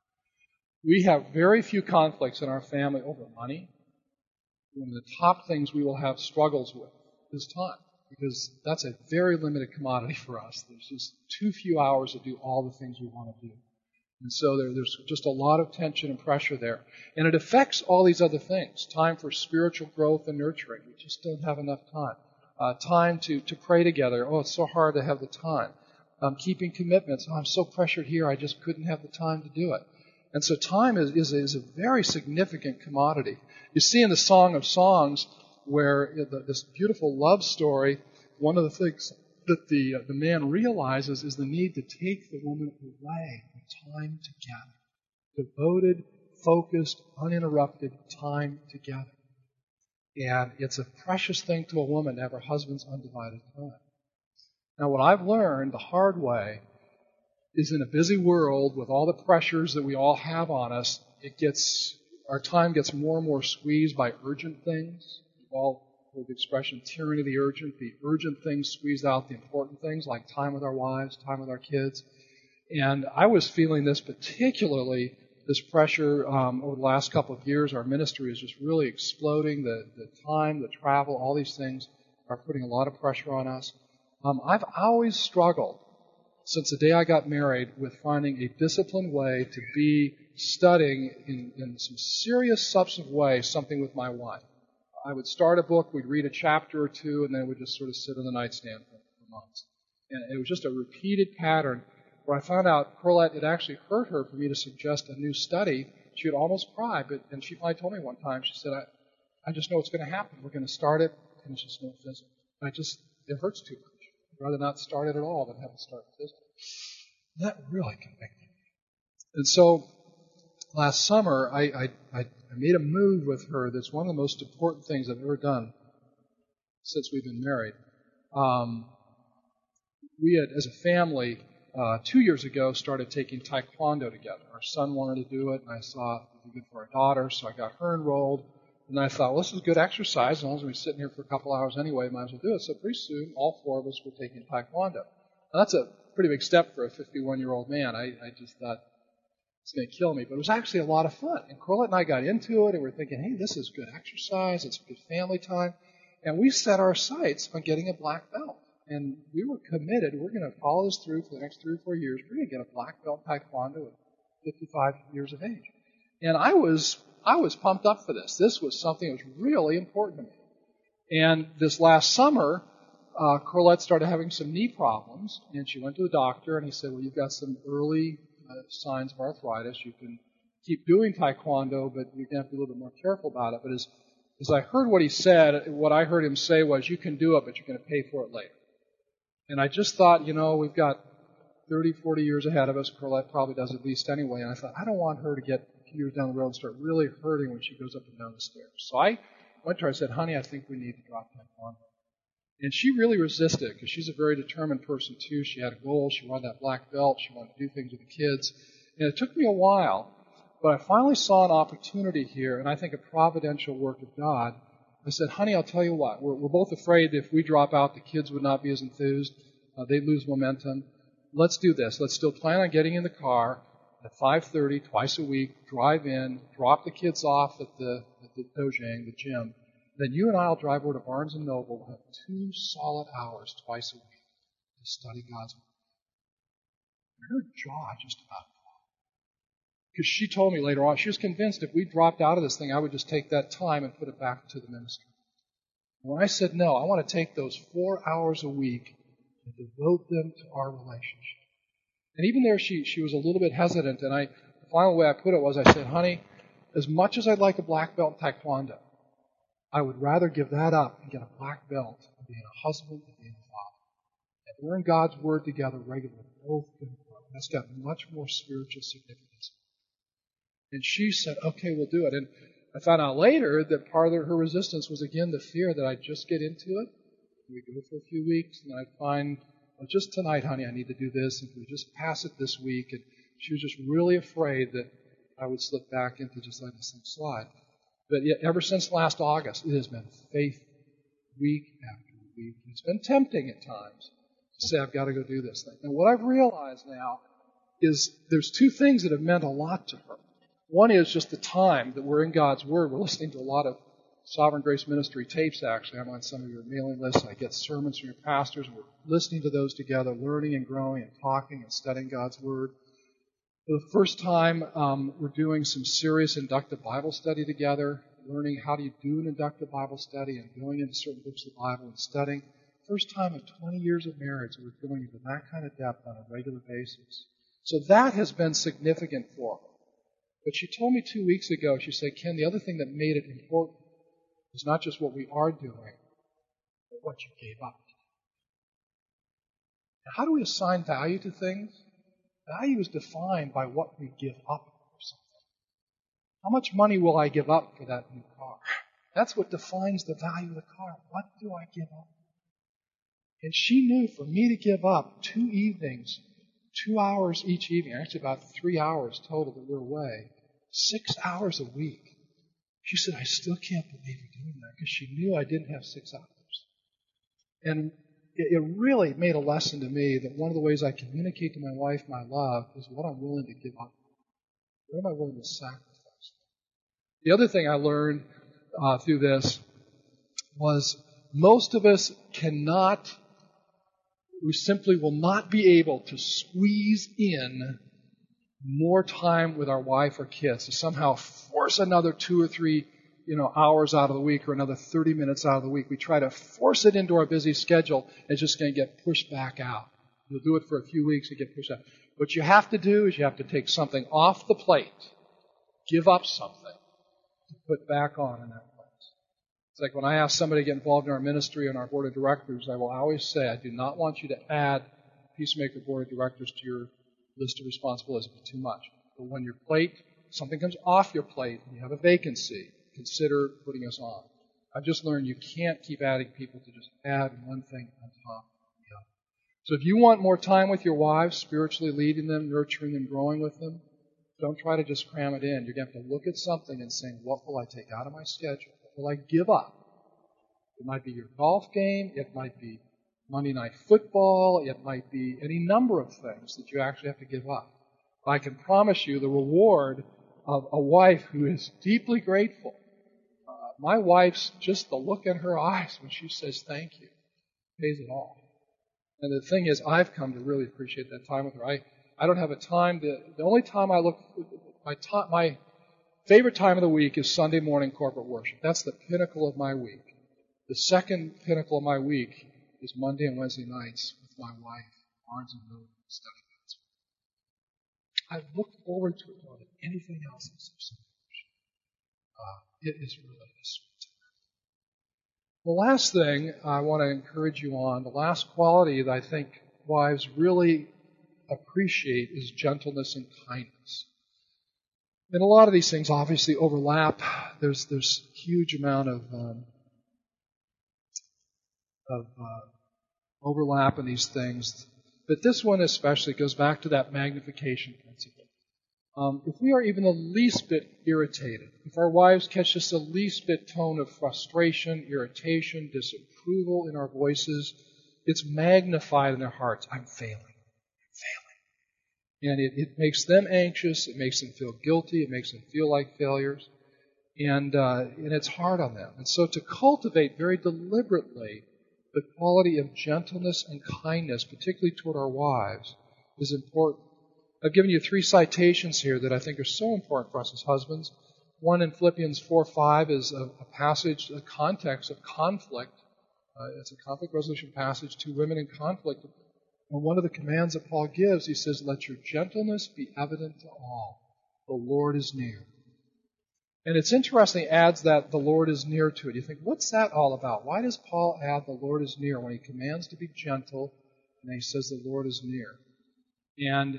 We have very few conflicts in our family over money. One of the top things we will have struggles with is time, because that's a very limited commodity for us. There's just too few hours to do all the things we want to do. And so there, there's just a lot of tension and pressure there. And it affects all these other things. Time for spiritual growth and nurturing. We just don't have enough time. Uh, time to, to pray together. Oh, it's so hard to have the time. Um, keeping commitments. Oh, I'm so pressured here, I just couldn't have the time to do it. And so time is, is, is a very significant commodity. You see in the Song of Songs, where this beautiful love story, one of the things that the, uh, the man realizes is the need to take the woman away for time together. Devoted, focused, uninterrupted time together. And it's a precious thing to a woman to have her husband's undivided time. Now, what I've learned the hard way is in a busy world with all the pressures that we all have on us, it gets, our time gets more and more squeezed by urgent things. We've all heard the expression, tyranny of the urgent. The urgent things squeeze out the important things, like time with our wives, time with our kids. And I was feeling this particularly, this pressure um, over the last couple of years. Our ministry is just really exploding. The, the time, the travel, all these things are putting a lot of pressure on us. Um, I've always struggled since the day I got married with finding a disciplined way to be studying in, in some serious, substantive way something with my wife. I would start a book, we'd read a chapter or two, and then we'd just sort of sit on the nightstand for, for months. And it was just a repeated pattern where I found out, Corlett, it actually hurt her for me to suggest a new study. She would almost cry, but and she finally told me one time, she said, I, I just know it's going to happen. We're going to start it, and it's just no physics. I just, it hurts too much. I'd rather not start it at all than have it start resisting. That really convicted me. And so last summer, I, I, I made a move with her that's one of the most important things I've ever done since we've been married. Um, we had, as a family, uh, two years ago, started taking Taekwondo together. Our son wanted to do it, and I saw it would be good for our daughter, so I got her enrolled. And I thought, well, this is good exercise. As long as we're sitting here for a couple hours anyway, might as well do it. So pretty soon, all four of us were taking Taekwondo. Now, that's a pretty big step for a fifty-one-year-old man. I, I just thought, it's going to kill me. But it was actually a lot of fun. And Corlett and I got into it, and we're thinking, hey, this is good exercise. It's good family time. And we set our sights on getting a black belt. And we were committed. We're going to follow this through for the next three or four years. We're going to get a black belt Taekwondo at fifty-five years of age. And I was I was pumped up for this. This was something that was really important to me. And this last summer, uh, Corlett started having some knee problems, and she went to the doctor, and he said, well, you've got some early uh, signs of arthritis. You can keep doing Taekwondo, but you're going to have to be a little bit more careful about it. But as, as I heard what he said, what I heard him say was, you can do it, but you're going to pay for it later. And I just thought, you know, we've got thirty, forty years ahead of us. Corlett probably does at least anyway. And I thought, I don't want her to get a few years down the road and start really hurting when she goes up and down the stairs. So I went to her. I said, honey, I think we need to drop Taekwondo. And she really resisted because she's a very determined person, too. She had a goal. She wanted that black belt. She wanted to do things with the kids. And it took me a while, but I finally saw an opportunity here, and I think a providential work of God. I said, honey, I'll tell you what. We're, we're both afraid that if we drop out, the kids would not be as enthused. Uh, they'd lose momentum. Let's do this. Let's still plan on getting in the car at five thirty twice a week, drive in, drop the kids off at the, at the dojang, the gym. Then you and I will drive over to Barnes and Noble. We'll have two solid hours twice a week to study God's Word. And her jaw just about fell. Because she told me later on, she was convinced if we dropped out of this thing, I would just take that time and put it back to the ministry. And when I said, no, I want to take those four hours a week and devote them to our relationship. And even there, she, she was a little bit hesitant. And I, the final way I put it was, I said, honey, as much as I'd like a black belt in Taekwondo, I would rather give that up and get a black belt and being a husband and being a father. If we're in God's Word together regularly, both can grow. That's got much more spiritual significance. And she said, okay, we'll do it. And I found out later that part of her resistance was, again, the fear that I'd just get into it. We'd go for a few weeks, and I'd find, well, just tonight, honey, I need to do this, and we just pass it this week. And she was just really afraid that I would slip back into just letting this thing slide. But yet, ever since last August, it has been faith week after week. It's been tempting at times to say, I've got to go do this thing. And what I've realized now is there's two things that have meant a lot to her. One is just the time that we're in God's Word. We're listening to a lot of Sovereign Grace Ministry tapes, actually. I'm on some of your mailing lists. I get sermons from your pastors, and we're listening to those together, learning and growing and talking and studying God's Word. For the first time, um, we're doing some serious inductive Bible study together, learning how do you do an inductive Bible study and going into certain books of the Bible and studying. First time in twenty years of marriage, we're going into that kind of depth on a regular basis. So that has been significant for her. But she told me two weeks ago, she said, Ken, the other thing that made it important is not just what we are doing, but what you gave up. Now, how do we assign value to things? Value is defined by what we give up for something. How much money will I give up for that new car? That's what defines the value of the car. What do I give up? And she knew for me to give up two evenings, two hours each evening, actually about three hours total that we're away, six hours a week. She said, I still can't believe you're doing that, because she knew I didn't have six hours. And it really made a lesson to me that one of the ways I communicate to my wife my love is what I'm willing to give up. What am I willing to sacrifice? The other thing I learned uh, through this was most of us cannot, we simply will not be able to squeeze in more time with our wife or kids, to somehow force another two or three you know, hours out of the week or another thirty minutes out of the week. We try to force it into our busy schedule. It's just going to get pushed back out. You'll do it for a few weeks and get pushed out. What you have to do is you have to take something off the plate, give up something to put back on in that place. It's like when I ask somebody to get involved in our ministry and our board of directors, I will always say, I do not want you to add Peacemaker board of directors to your list of responsibilities. It'd be too much. But when your plate, something comes off your plate, and you have a vacancy, consider putting us on. I've just learned you can't keep adding people to just add one thing on top of the other. So if you want more time with your wives, spiritually leading them, nurturing them, growing with them, don't try to just cram it in. You're going to have to look at something and say, what will I take out of my schedule? What will I give up? It might be your golf game. It might be Monday Night Football. It might be any number of things that you actually have to give up. I can promise you the reward of a wife who is deeply grateful. Uh, my wife's, just the look in her eyes when she says thank you, pays it all. And the thing is, I've come to really appreciate that time with her. I, I don't have a time to, the only time I look, my, to, my favorite time of the week is Sunday morning corporate worship. That's the pinnacle of my week. The second pinnacle of my week is Monday and Wednesday nights with my wife, Barnes and Noble study. I look forward to it more than anything else in Sunday worship. Uh, it is really a sweet time. The last thing I want to encourage you on, the last quality that I think wives really appreciate is gentleness and kindness. And a lot of these things obviously overlap. There's there's a huge amount of um, of uh, overlap in these things. But this one especially goes back to that magnification principle. Um, if we are even the least bit irritated, if our wives catch just the least bit tone of frustration, irritation, disapproval in our voices, it's magnified in their hearts. I'm failing. I'm failing. And it, it makes them anxious. It makes them feel guilty. It makes them feel like failures. And, uh, and it's hard on them. And so to cultivate very deliberately the quality of gentleness and kindness, particularly toward our wives, is important. I've given you three citations here that I think are so important for us as husbands. One in Philippians four five is a, a passage, a context of conflict. Uh, it's a conflict resolution passage, two women in conflict. And one of the commands that Paul gives, he says, let your gentleness be evident to all. The Lord is near. And it's interesting, he adds that the Lord is near to it. You think, what's that all about? Why does Paul add the Lord is near when he commands to be gentle and then he says the Lord is near? And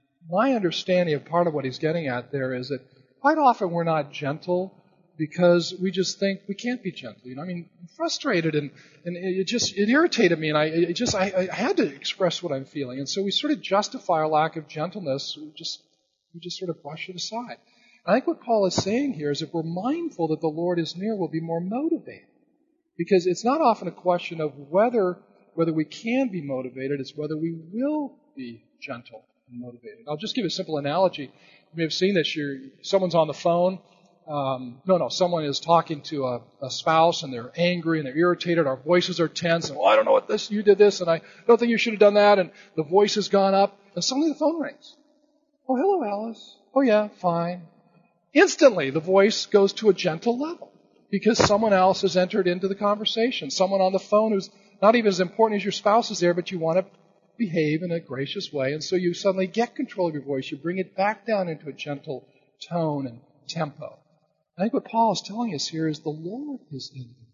my understanding of part of what he's getting at there is that quite often we're not gentle because we just think we can't be gentle. You know, I mean, I'm frustrated and, and it just, it irritated me and I it just, I, I had to express what I'm feeling. And so we sort of justify our lack of gentleness. We just, we just sort of brush it aside. I think what Paul is saying here is if we're mindful that the Lord is near, we'll be more motivated. Because it's not often a question of whether whether we can be motivated, it's whether we will be gentle and motivated. I'll just give a simple analogy. You may have seen this. You're, someone's on the phone. Um, no, no, someone is talking to a, a spouse and they're angry and they're irritated. Our voices are tense. And, well, I don't know what this, you did this and I don't think you should have done that. And the voice has gone up. And suddenly the phone rings. Oh, hello, Alice. Oh, yeah, fine. Instantly, the voice goes to a gentle level because someone else has entered into the conversation. Someone on the phone who's not even as important as your spouse is there, but you want to behave in a gracious way. And so you suddenly get control of your voice. You bring it back down into a gentle tone and tempo. I think what Paul is telling us here is the Lord is in you.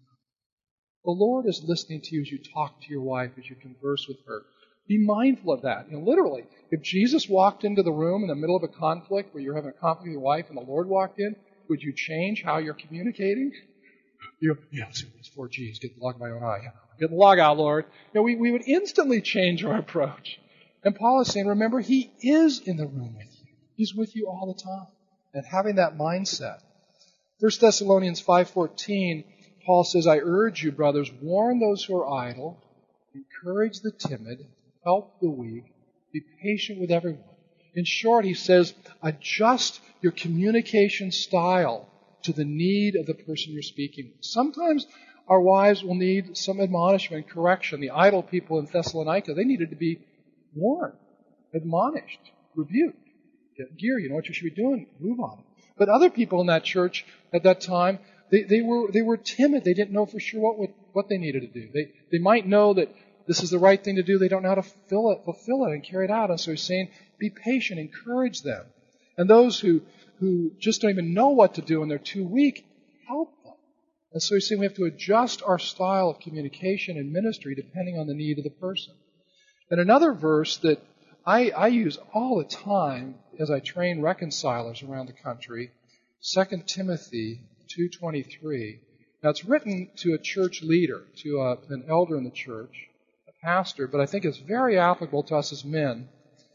The Lord is listening to you as you talk to your wife, as you converse with her. Be mindful of that. You know, literally, if Jesus walked into the room in the middle of a conflict where you're having a conflict with your wife and the Lord walked in, would you change how you're communicating? You yeah, it's four G's, get the log by your eye. Get the log out, Lord. You know, we, we would instantly change our approach. And Paul is saying, remember, He is in the room with you. He's with you all the time. And having that mindset. First Thessalonians five fourteen, Paul says, I urge you, brothers, warn those who are idle, encourage the timid, help the weak, be patient with everyone. In short, he says, adjust your communication style to the need of the person you're speaking with. Sometimes our wives will need some admonishment and correction. The idle people in Thessalonica, they needed to be warned, admonished, rebuked. Get gear, you know what you should be doing, move on it. But other people in that church at that time, they, they were they were timid. They didn't know for sure what would, what they needed to do. They they might know that this is the right thing to do. They don't know how to fulfill it, fulfill it and carry it out. And so he's saying, be patient, encourage them. And those who, who just don't even know what to do and they're too weak, help them. And so you see, we have to adjust our style of communication and ministry depending on the need of the person. And another verse that I, I use all the time as I train reconcilers around the country, Second Timothy two twenty-three. Now, it's written to a church leader, to a, an elder in the church, a pastor, but I think it's very applicable to us as men.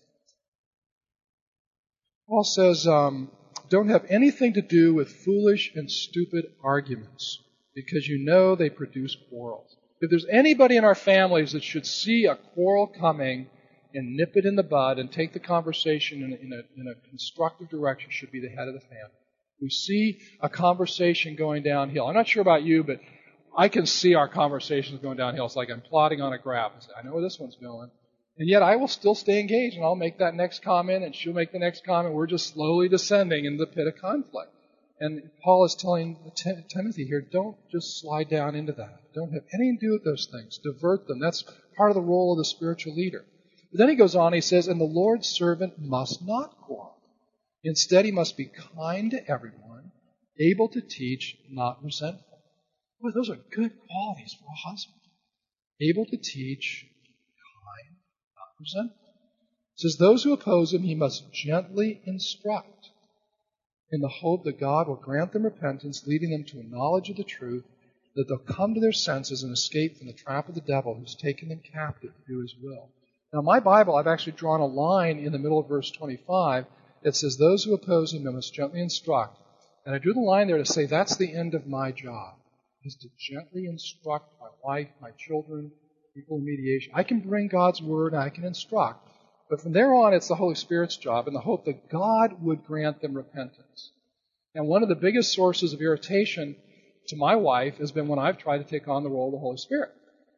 Paul says, um, don't have anything to do with foolish and stupid arguments, because you know they produce quarrels. If there's anybody in our families that should see a quarrel coming and nip it in the bud and take the conversation in a, in a, in a constructive direction, should be the head of the family. We see a conversation going downhill. I'm not sure about you, but I can see our conversations going downhill. It's like I'm plotting on a graph. I say, I know where this one's going. And yet I will still stay engaged, and I'll make that next comment, and she'll make the next comment. We're just slowly descending into the pit of conflict. And Paul is telling Tim- Timothy here, don't just slide down into that. Don't have anything to do with those things. Divert them. That's part of the role of the spiritual leader. But then he goes on, he says, and the Lord's servant must not quarrel. Instead, he must be kind to everyone, able to teach, not resentful. Boy, those are good qualities for a husband. Able to teach, kind, not resentful. It says, those who oppose him he must gently instruct, in the hope that God will grant them repentance, leading them to a knowledge of the truth, that they'll come to their senses and escape from the trap of the devil who's taken them captive to do his will. Now, in my Bible, I've actually drawn a line in the middle of verse twenty-five. It says, those who oppose him must gently instruct. And I drew the line there to say that's the end of my job, is to gently instruct my wife, my children, people in mediation. I can bring God's word and I can instruct. But from there on, it's the Holy Spirit's job in the hope that God would grant them repentance. And one of the biggest sources of irritation to my wife has been when I've tried to take on the role of the Holy Spirit.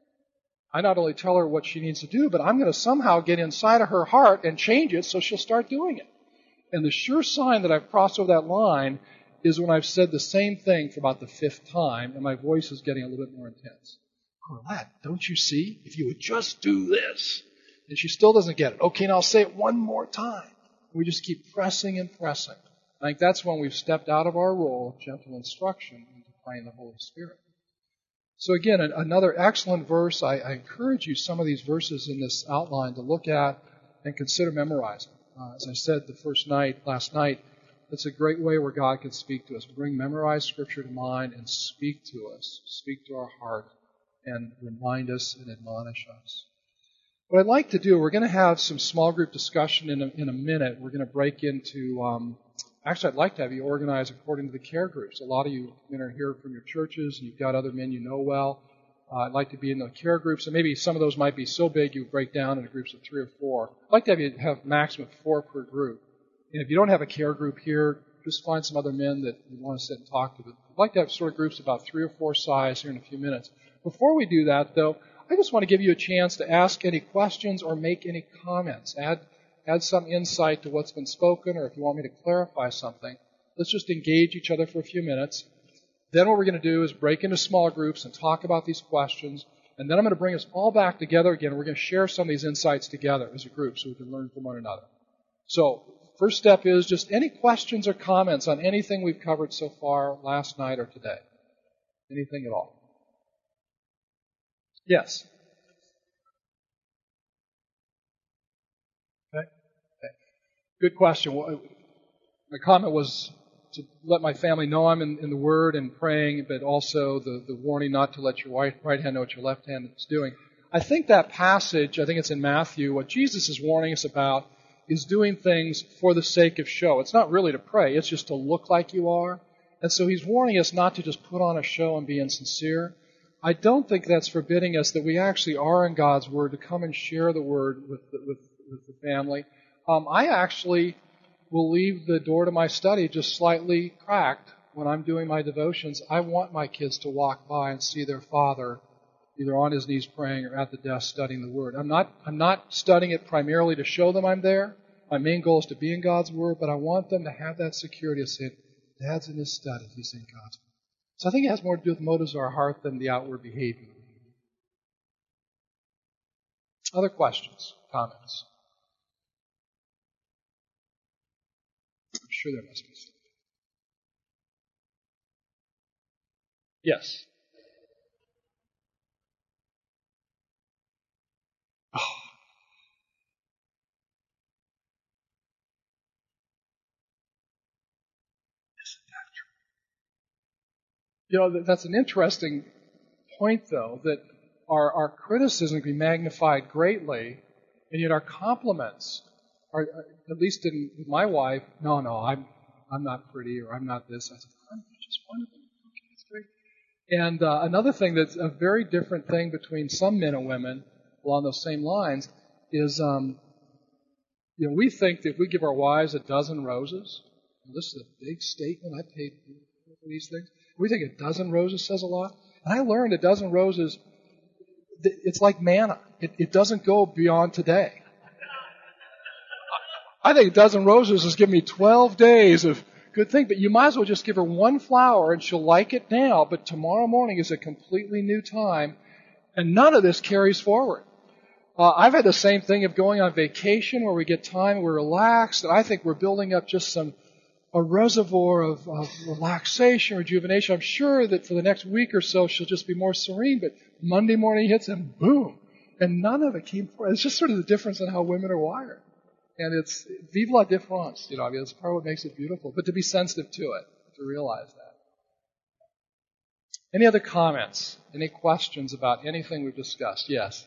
I not only tell her what she needs to do, but I'm going to somehow get inside of her heart and change it so she'll start doing it. And the sure sign that I've crossed over that line is when I've said the same thing for about the fifth time and my voice is getting a little bit more intense. Corlette, don't you see? If you would just do this. And she still doesn't get it. Okay, now I'll say it one more time. We just keep pressing and pressing. I think that's when we've stepped out of our role of gentle instruction into praying the Holy Spirit. So again, another excellent verse. I, I encourage you some of these verses in this outline to look at and consider memorizing. Uh, as I said the first night, last night, it's a great way where God can speak to us. Bring memorized Scripture to mind and speak to us, speak to our heart, and remind us and admonish us. What I'd like to do, we're going to have some small group discussion in a, in a minute. We're going to break into, um, actually I'd like to have you organize according to the care groups. A lot of you men are here from your churches, and you've got other men you know well. Uh, I'd like to be in the care groups, and maybe some of those might be so big you break down into groups of three or four. I'd like to have you have maximum of four per group. And if you don't have a care group here, just find some other men that you want to sit and talk to. But I'd like to have sort of groups about three or four size here in a few minutes. Before we do that, though, I just want to give you a chance to ask any questions or make any comments. Add, add some insight to what's been spoken, or if you want me to clarify something. Let's just engage each other for a few minutes. Then what we're going to do is break into small groups and talk about these questions. And then I'm going to bring us all back together again. We're going to share some of these insights together as a group so we can learn from one another. So, first step is just any questions or comments on anything we've covered so far last night or today. Anything at all. Yes? Okay. Okay. Good question. My comment was to let my family know I'm in, in the Word and praying, but also the, the warning not to let your right, right hand know what your left hand is doing. I think that passage, I think it's in Matthew, what Jesus is warning us about is doing things for the sake of show. It's not really to pray, it's just to look like you are. And so he's warning us not to just put on a show and be insincere. I don't think that's forbidding us that we actually are in God's Word to come and share the Word with the, with, with the family. Um, I actually will leave the door to my study just slightly cracked when I'm doing my devotions. I want my kids to walk by and see their father either on his knees praying or at the desk studying the Word. I'm not, I'm not studying it primarily to show them I'm there. My main goal is to be in God's Word, but I want them to have that security of saying, Dad's in his study, he's in God's Word. So I think it has more to do with the motives of our heart than the outward behavior. Other questions, comments? I'm sure there must be some. Yes. Oh, you know, that's an interesting point, though, that our, our criticism can be magnified greatly, and yet our compliments are, at least in with my wife, no, no, I'm I'm not pretty, or I'm not this. I said, I'm just wonderful. Okay, that's great. And uh, another thing that's a very different thing between some men and women along those same lines is, um, you know, we think that if we give our wives a dozen roses, and this is a big statement, I paid for these things, we think a dozen roses says a lot. And I learned a dozen roses, it's like manna. It, it doesn't go beyond today. I think a dozen roses is giving me twelve days of good thing, but you might as well just give her one flower and she'll like it now, but tomorrow morning is a completely new time, and none of this carries forward. Uh, I've had the same thing of going on vacation where we get time, we're relaxed, and I think we're building up just some a reservoir of, of relaxation, rejuvenation. I'm sure that for the next week or so she'll just be more serene, but Monday morning hits and boom, and none of it came forward. It's just sort of the difference in how women are wired. And it's vive la différence, you know, I mean, that's part of what makes it beautiful. But to be sensitive to it, to realize that. Any other comments? Any questions about anything we've discussed? Yes.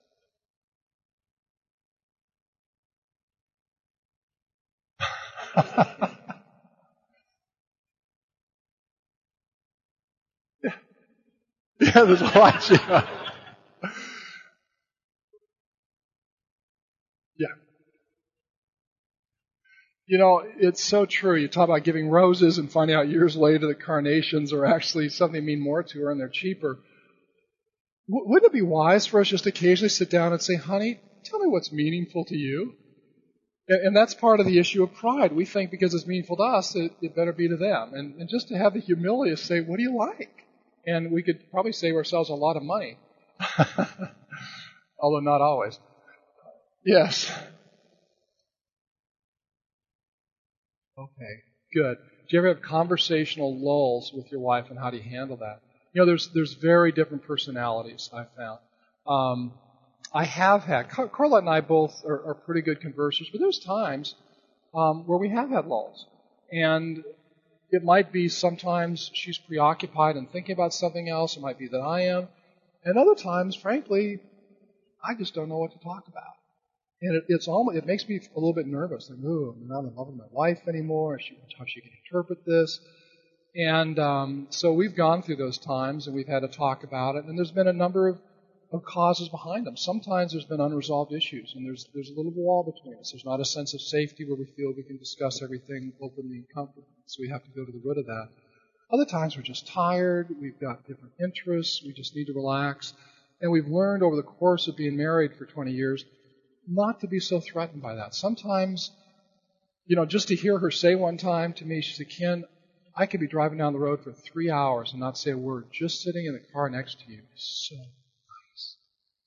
yeah. yeah, there's a lot. Yeah. yeah. You know, it's so true. You talk about giving roses and finding out years later that carnations are actually something that mean more to her and they're cheaper. W- wouldn't it be wise for us just to occasionally sit down and say, honey, tell me what's meaningful to you? And, and that's part of the issue of pride. We think because it's meaningful to us, it, it better be to them. And, and just to have the humility to say, what do you like? And we could probably save ourselves a lot of money. Although not always. Yes. Okay, good. Do you ever have conversational lulls with your wife, and how do you handle that? You know, there's there's very different personalities, I've found. Um, I have had, Car- Carla and I both are, are pretty good conversers, but there's times um, where we have had lulls. And it might be sometimes she's preoccupied and thinking about something else. It might be that I am. And other times, frankly, I just don't know what to talk about. And it, it's almost, it makes me a little bit nervous. Like, ooh, I'm not in love with my wife anymore. She, how she can interpret this. And um, so we've gone through those times, and we've had to talk about it. And there's been a number of, of causes behind them. Sometimes there's been unresolved issues, and there's there's a little wall between us. There's not a sense of safety where we feel we can discuss everything openly and comfortably. So we have to go to the root of that. Other times we're just tired. We've got different interests. We just need to relax. And we've learned over the course of being married for twenty years not to be so threatened by that. Sometimes, you know, just to hear her say one time to me, she said, Ken, I could be driving down the road for three hours and not say a word, just sitting in the car next to you is so nice.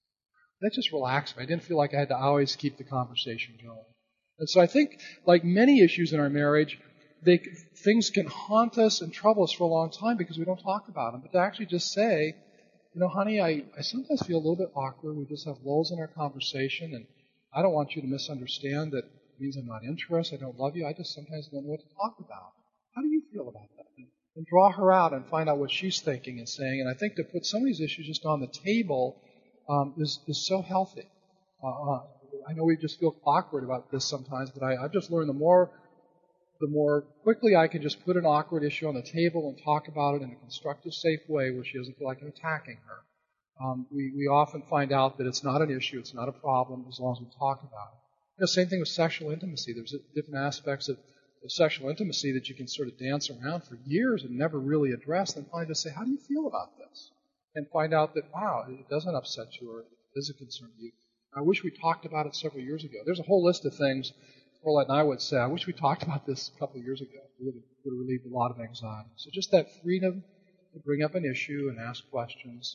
That just relaxed me. I didn't feel like I had to always keep the conversation going. And so I think, like many issues in our marriage, they, things can haunt us and trouble us for a long time because we don't talk about them. But to actually just say, you know, honey, I, I sometimes feel a little bit awkward. We just have lulls in our conversation, and I don't want you to misunderstand that it means I'm not interested, I don't love you. I just sometimes don't know what to talk about. How do you feel about that? And, and draw her out and find out what she's thinking and saying. And I think to put some of these issues just on the table um, is, is so healthy. Uh, uh, I know we just feel awkward about this sometimes, but I, I've just learned the more the more quickly I can just put an awkward issue on the table and talk about it in a constructive, safe way where she doesn't feel like I'm attacking her. Um, we, we often find out that it's not an issue, it's not a problem, as long as we talk about it. You know, same thing with sexual intimacy. There's different aspects of, of sexual intimacy that you can sort of dance around for years and never really address, and finally just say, how do you feel about this? And find out that, wow, it doesn't upset you or it is a concern to you. I wish we talked about it several years ago. There's a whole list of things Paulette and I would say, I wish we talked about this a couple of years ago. It would have, would have relieved a lot of anxiety. So just that freedom to bring up an issue and ask questions.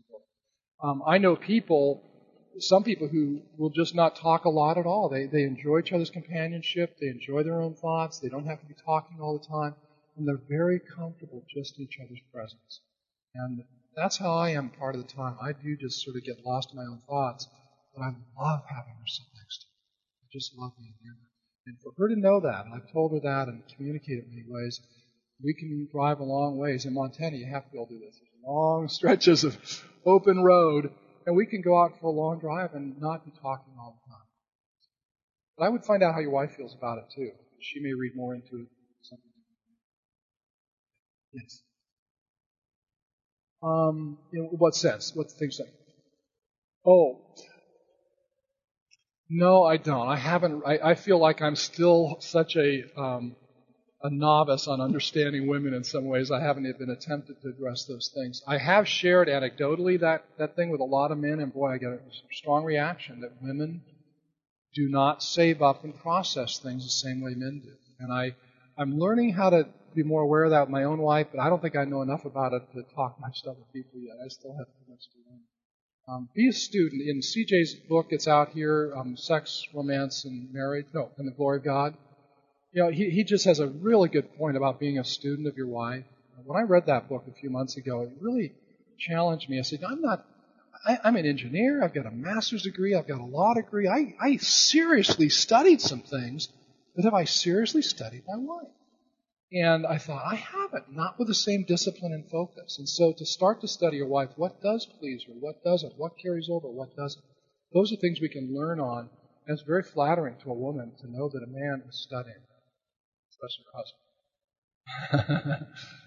Um, I know people, some people who will just not talk a lot at all. They they enjoy each other's companionship. They enjoy their own thoughts. They don't have to be talking all the time. And they're very comfortable just in each other's presence. And that's how I am part of the time. I do just sort of get lost in my own thoughts, but I love having her sit next to me. I just love being near her. And for her to know that, and I've told her that and communicated in many ways, we can drive a long ways. In Montana, you have to be able to do this. There's long stretches of open road, and we can go out for a long drive and not be talking all the time. But I would find out how your wife feels about it, too. She may read more into it. Something. Yes. Um, in what sense? What things like? Oh. No, I don't. I haven't. I, I feel like I'm still such a um, a novice on understanding women in some ways. I haven't even attempted to address those things. I have shared anecdotally that, that thing with a lot of men, and boy, I get a strong reaction that women do not save up and process things the same way men do. And I, I'm learning how to be more aware of that with my own wife, but I don't think I know enough about it to talk much stuff with people yet. I still have too much to learn. Um, be a student. In C J's book, it's out here, um, Sex, Romance, and Marriage. No, and the Glory of God. You know, he, he just has a really good point about being a student of your wife. When I read that book a few months ago, it really challenged me. I said, I'm not, I, I'm an engineer. I've got a master's degree. I've got a law degree. I, I seriously studied some things, but have I seriously studied my wife? And I thought, I haven't, not with the same discipline and focus. And so to start to study your wife, what does please her, what doesn't, what carries over, what doesn't, those are things we can learn on. And it's very flattering to a woman to know that a man is studying, especially her husband.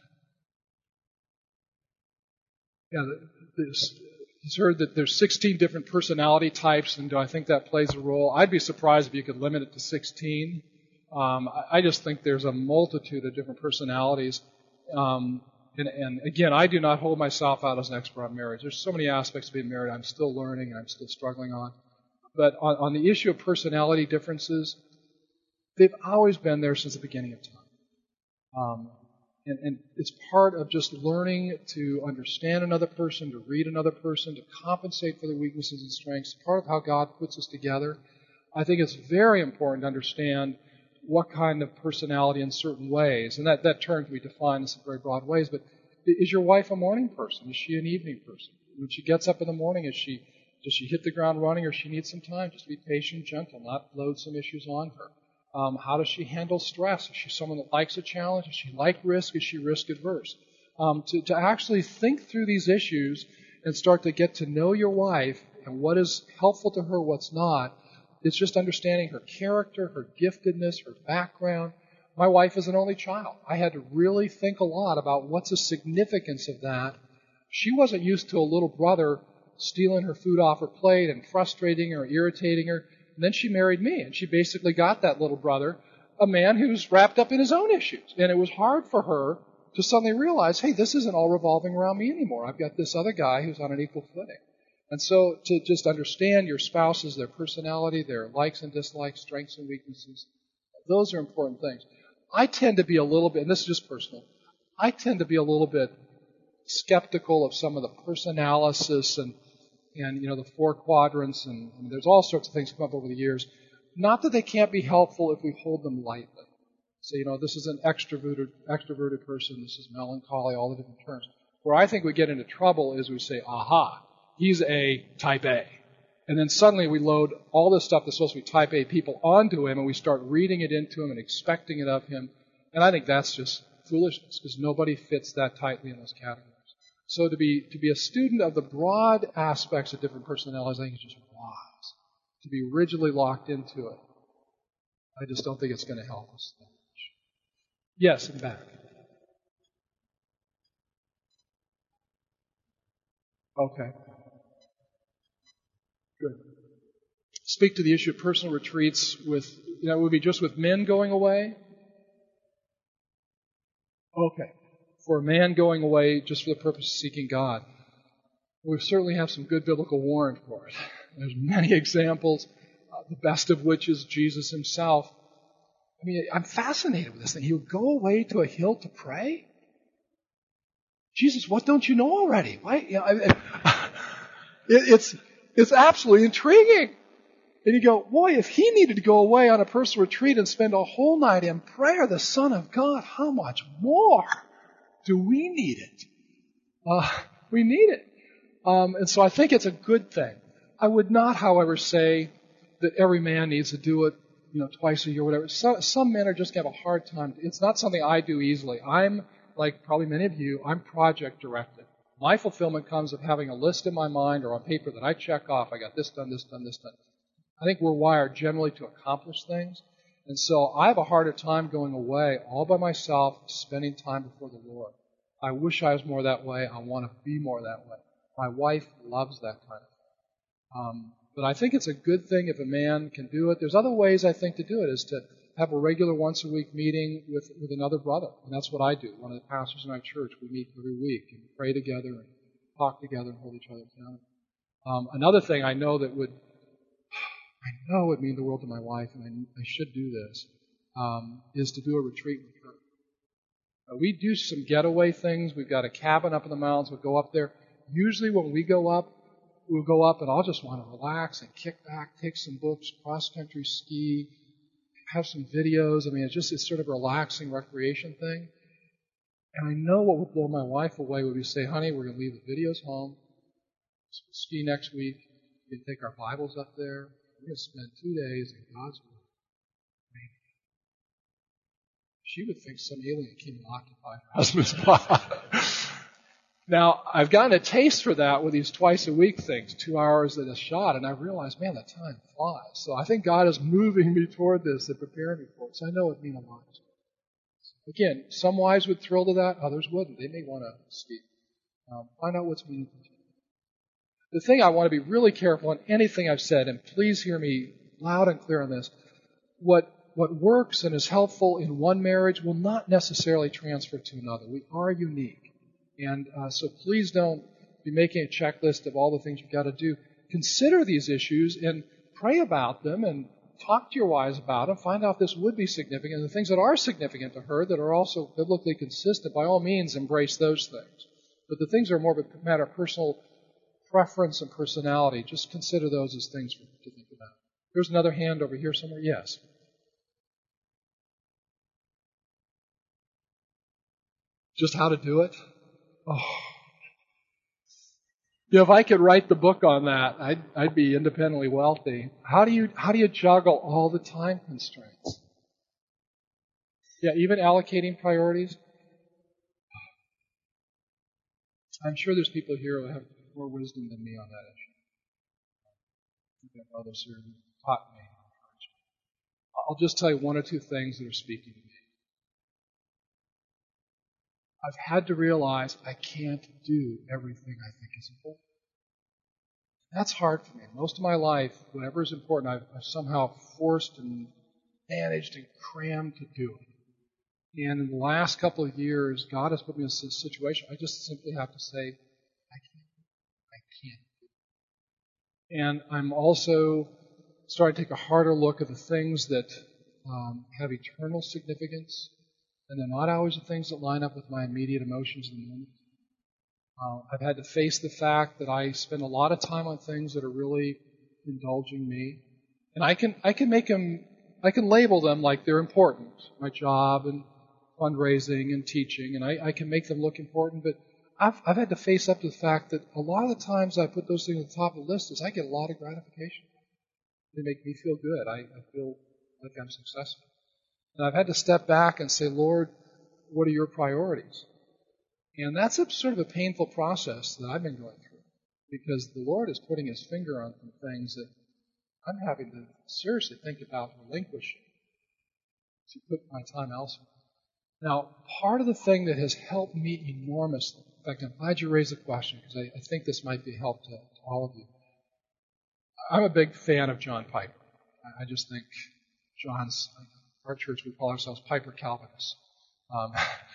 Yeah, there's, he's heard that there's sixteen different personality types, and do I think that plays a role? I'd be surprised if you could limit it to sixteen. Um, I just think there's a multitude of different personalities. Um, and, and again, I do not hold myself out as an expert on marriage. There's so many aspects of being married I'm still learning and I'm still struggling on. But on, on the issue of personality differences, they've always been there since the beginning of time. Um, and, and it's part of just learning to understand another person, to read another person, to compensate for their weaknesses and strengths. Part of how God puts us together. I think it's very important to understand what kind of personality in certain ways. And that, that term can be defined in some very broad ways. But is your wife a morning person? Is she an evening person? When she gets up in the morning, is she does she hit the ground running, or she need some time just to be patient and gentle, not load some issues on her? Um, how does she handle stress? Is she someone that likes a challenge? Does she like risk? Is she risk adverse? Um, to, to actually think through these issues and start to get to know your wife and what is helpful to her, what's not. It's just understanding her character, her giftedness, her background. My wife is an only child. I had to really think a lot about what's the significance of that. She wasn't used to a little brother stealing her food off her plate and frustrating her, irritating her. And then she married me, and she basically got that little brother, a man who's wrapped up in his own issues. And it was hard for her to suddenly realize, hey, this isn't all revolving around me anymore. I've got this other guy who's on an equal footing. And so to just understand your spouses, their personality, their likes and dislikes, strengths and weaknesses, those are important things. I tend to be a little bit, and this is just personal, I tend to be a little bit skeptical of some of the personalysis and, and you know, the four quadrants, and, and there's all sorts of things come up over the years. Not that they can't be helpful if we hold them lightly. So, you know, this is an extroverted, extroverted person, this is melancholy, all the different terms. Where I think we get into trouble is we say, aha, he's a type A. And then suddenly we load all this stuff that's supposed to be type A people onto him, and we start reading it into him and expecting it of him. And I think that's just foolishness, because nobody fits that tightly in those categories. So to be to be a student of the broad aspects of different personalities, I think is just wise. To be rigidly locked into it, I just don't think it's going to help us that much. Yes, in the back. Okay. Good. Speak to the issue of personal retreats with, you know, it would be just with men going away? Okay. For a man going away just for the purpose of seeking God. We certainly have some good biblical warrant for it. There's many examples, uh, the best of which is Jesus himself. I mean, I'm fascinated with this thing. He would go away to a hill to pray? Jesus, what don't you know already? Why? You know, I, I, it, it's it's absolutely intriguing. And you go, boy, if he needed to go away on a personal retreat and spend a whole night in prayer, the Son of God, how much more do we need it? Uh, we need it. Um, and so I think it's a good thing. I would not, however, say that every man needs to do it, you know, twice a year or whatever. So, some men are just going to have a hard time. It's not something I do easily. I'm, like probably many of you, I'm project directed. My fulfillment comes of having a list in my mind or on paper that I check off. I got this done, this done, this done. I think we're wired generally to accomplish things. And so I have a harder time going away all by myself, spending time before the Lord. I wish I was more that way. I want to be more that way. My wife loves that kind of thing. Um, but I think it's a good thing if a man can do it. There's other ways, I think, to do it, is to have a regular once-a-week meeting with, with another brother. And that's what I do. One of the pastors in our church, we meet every week and pray together and talk together and hold each other accountable. Um, another thing I know that would, I know would mean the world to my wife, and I, I should do this, um, is to do a retreat with her. Uh, we do some getaway things. We've got a cabin up in the mountains. We'll go up there. Usually when we go up, we'll go up and I'll just want to relax and kick back, take some books, cross-country ski, have some videos. I mean, it's just, it's sort of a relaxing recreation thing. And I know what would blow my wife away would be say, honey, we're going to leave the videos home. We'll ski next week. We can take our Bibles up there. We're going to spend two days in God's Word. I mean, she would think some alien came and occupied her husband's body. Now, I've gotten a taste for that with these twice-a-week things, two hours at a shot, and I realized, man, the time flies. So I think God is moving me toward this and preparing me for it. So I know it would mean a lot. Again, some wives would thrill to that, others wouldn't. They may want to ski. Um, find out what's meaningful to you. The thing I want to be really careful on anything I've said, and please hear me loud and clear on this, what what works and is helpful in one marriage will not necessarily transfer to another. We are unique. And uh, so please don't be making a checklist of all the things you've got to do. Consider these issues and pray about them and talk to your wives about them. Find out if this would be significant. And the things that are significant to her that are also biblically consistent, by all means, embrace those things. But the things that are more of a matter of personal preference and personality, just consider those as things to think about. There's another hand over here somewhere. Yes. Just how to do it? Oh. You know, if I could write the book on that, I'd, I'd be independently wealthy. How do you, how do you juggle all the time constraints? Yeah, even allocating priorities. I'm sure there's people here who have more wisdom than me on that issue. I have others here who taught me. I'll just tell you one or two things that are speaking to me. I've had to realize I can't do everything I think is important. That's hard for me. Most of my life, whatever is important, I've, I've somehow forced and managed and crammed to do it. And in the last couple of years, God has put me in a situation I just simply have to say, I can't. I can't do it. And I'm also starting to take a harder look at the things that um, have eternal significance. And they're not always the things that line up with my immediate emotions in the moment. Uh, I've had to face the fact that I spend a lot of time on things that are really indulging me. And I can I can make them, I can label them like they're important. My job and fundraising and teaching, and I, I can make them look important. But I've, I've had to face up to the fact that a lot of the times I put those things at the top of the list is I get a lot of gratification. They make me feel good. I, I feel like I'm successful. And I've had to step back and say, Lord, what are your priorities? And that's a sort of a painful process that I've been going through because the Lord is putting His finger on some things that I'm having to seriously think about relinquishing to put my time elsewhere. Now, part of the thing that has helped me enormously, in fact, I'm glad you raised the question because I, I think this might be a help to, to all of you. I'm a big fan of John Piper. I, I just think John's... Our church, we call ourselves Piper Calvinists. Um,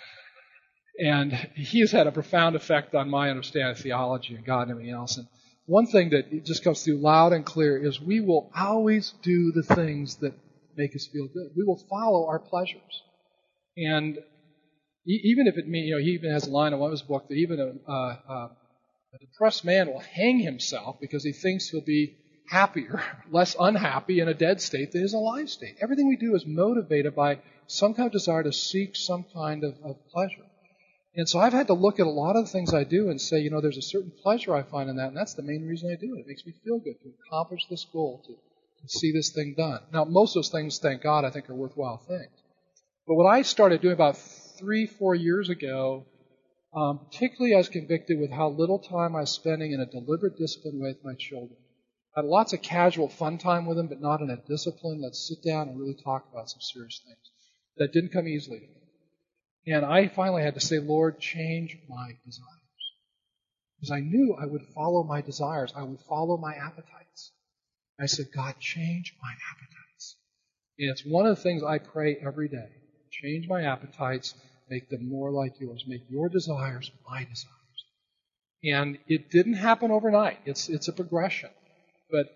and he has had a profound effect on my understanding of theology and God and everything else. And one thing that just comes through loud and clear is we will always do the things that make us feel good. We will follow our pleasures. And even if it means, you know, he even has a line in one of his books that even a, uh, uh, a depressed man will hang himself because he thinks he'll be happier, less unhappy in a dead state than is a alive state. Everything we do is motivated by some kind of desire to seek some kind of, of pleasure. And so I've had to look at a lot of the things I do and say, you know, there's a certain pleasure I find in that, and that's the main reason I do it. It makes me feel good to accomplish this goal, to, to see this thing done. Now, most of those things, thank God, I think are worthwhile things. But what I started doing about three, four years ago, um, particularly I was convicted with how little time I was spending in a deliberate discipline with my children. I had lots of casual fun time with them, but not in a discipline. Let's sit down and really talk about some serious things. That didn't come easily to me. And I finally had to say, Lord, change my desires. Because I knew I would follow my desires. I would follow my appetites. I said, God, change my appetites. And it's one of the things I pray every day. Change my appetites, make them more like yours. Make your desires my desires. And it didn't happen overnight. It's, it's a progression. But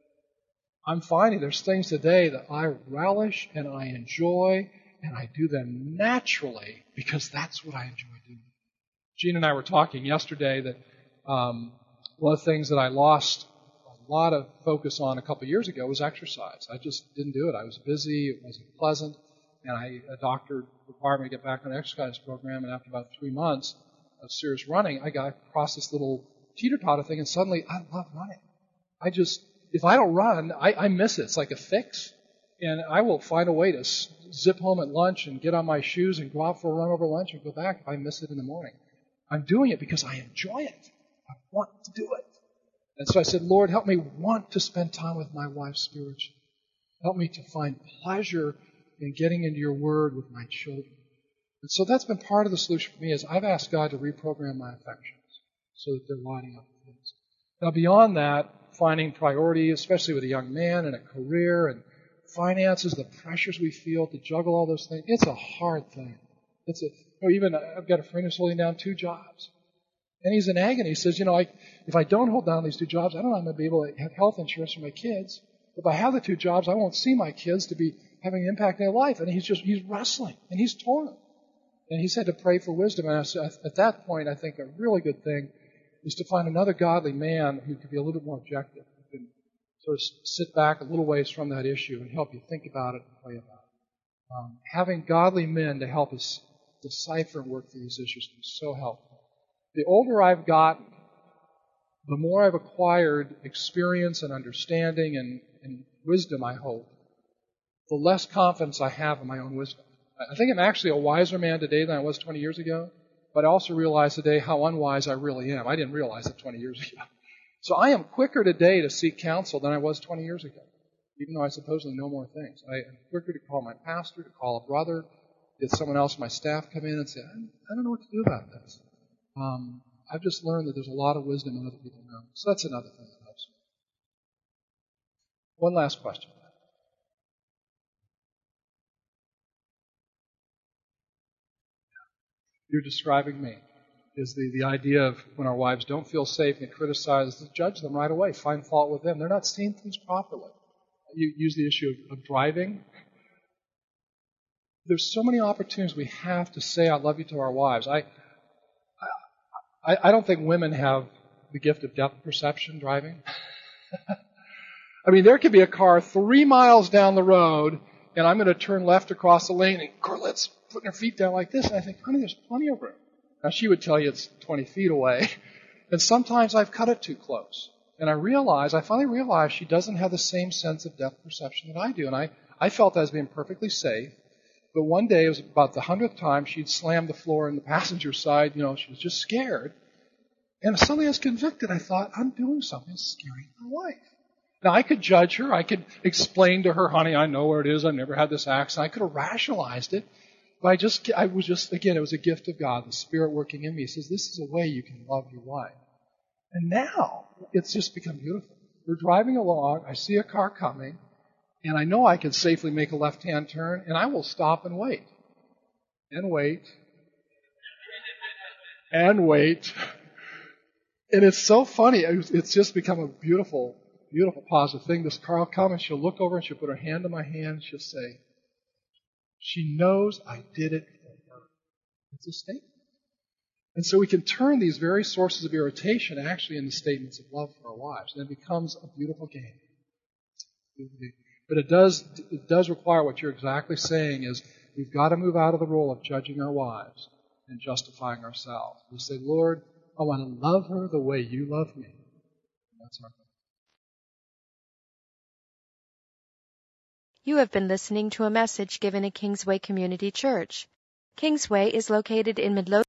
I'm finding there's things today that I relish and I enjoy, and I do them naturally because that's what I enjoy doing. Gene and I were talking yesterday that um, one of the things that I lost a lot of focus on a couple of years ago was exercise. I just didn't do it. I was busy. It wasn't pleasant. And I, a doctor required me to get back on an exercise program, and after about three months of serious running, I got across this little teeter-totter thing, and suddenly I love running. I just, if I don't run, I, I miss it. It's like a fix. And I will find a way to zip home at lunch and get on my shoes and go out for a run over lunch and go back if I miss it in the morning. I'm doing it because I enjoy it. I want to do it. And so I said, Lord, help me want to spend time with my wife spiritually. Help me to find pleasure in getting into your word with my children. And so that's been part of the solution for me is I've asked God to reprogram my affections so that they're lining up with things. Now beyond that, finding priority, especially with a young man and a career and finances, the pressures we feel to juggle all those things, it's a hard thing. It's a, or even I've got a friend who's holding down two jobs. And he's in agony. He says, you know, I, if I don't hold down these two jobs, I don't know if I'm going to be able to have health insurance for my kids. If I have the two jobs, I won't see my kids to be having an impact in their life. And he's just, he's wrestling and he's torn. And he said to pray for wisdom. And I said, at that point, I think a really good thing is to find another godly man who could be a little bit more objective, who can sort of sit back a little ways from that issue and help you think about it and pray about it. Um, having godly men to help us decipher and work through these issues can be so helpful. The older I've gotten, the more I've acquired experience and understanding and, and wisdom, I hope, the less confidence I have in my own wisdom. I think I'm actually a wiser man today than I was twenty years ago, but I also realize today how unwise I really am. I didn't realize it twenty years ago. So I am quicker today to seek counsel than I was twenty years ago, even though I supposedly know more things. I am quicker to call my pastor, to call a brother, get someone else on my staff come in and say, I don't know what to do about this. Um, I've just learned that there's a lot of wisdom in other people know. So that's another thing that helps me. One last question. You're describing me. Is the, the idea of when our wives don't feel safe and criticize, to judge them right away, find fault with them. They're not seeing things properly. You use the issue of, of driving. There's so many opportunities we have to say I love you to our wives. I, I, I don't think women have the gift of depth perception driving. I mean, there could be a car three miles down the road, and I'm going to turn left across the lane, and Corlette's putting her feet down like this, and I think, honey, there's plenty of room. Now, she would tell you it's twenty feet away, and sometimes I've cut it too close. And I realize, I finally realized she doesn't have the same sense of depth perception that I do, and I, I felt I was being perfectly safe. But one day, it was about the hundredth time, she'd slammed the floor on the passenger side. You know, she was just scared. And suddenly I was convicted. I thought, I'm doing something that's scaring my wife. Now, I could judge her. I could explain to her, honey, I know where it is. I've never had this accident. I could have rationalized it. But I just, I was just, again, it was a gift of God, the Spirit working in me. He says, this is a way you can love your wife. And now, it's just become beautiful. We're driving along. I see a car coming. And I know I can safely make a left-hand turn. And I will stop and wait. And wait. And wait. And it's so funny. It's just become a beautiful, beautiful positive thing. This car will come and she'll look over and she'll put her hand on my hand and she'll say, she knows I did it for her. It's a statement. And so we can turn these very sources of irritation actually into statements of love for our wives. And it becomes a beautiful game. But it does, it does require what you're exactly saying is we've got to move out of the role of judging our wives and justifying ourselves. We say, Lord, I want to love her the way you love me. And that's our goal. You have been listening to a message given at Kingsway Community Church. Kingsway is located in Midlothian.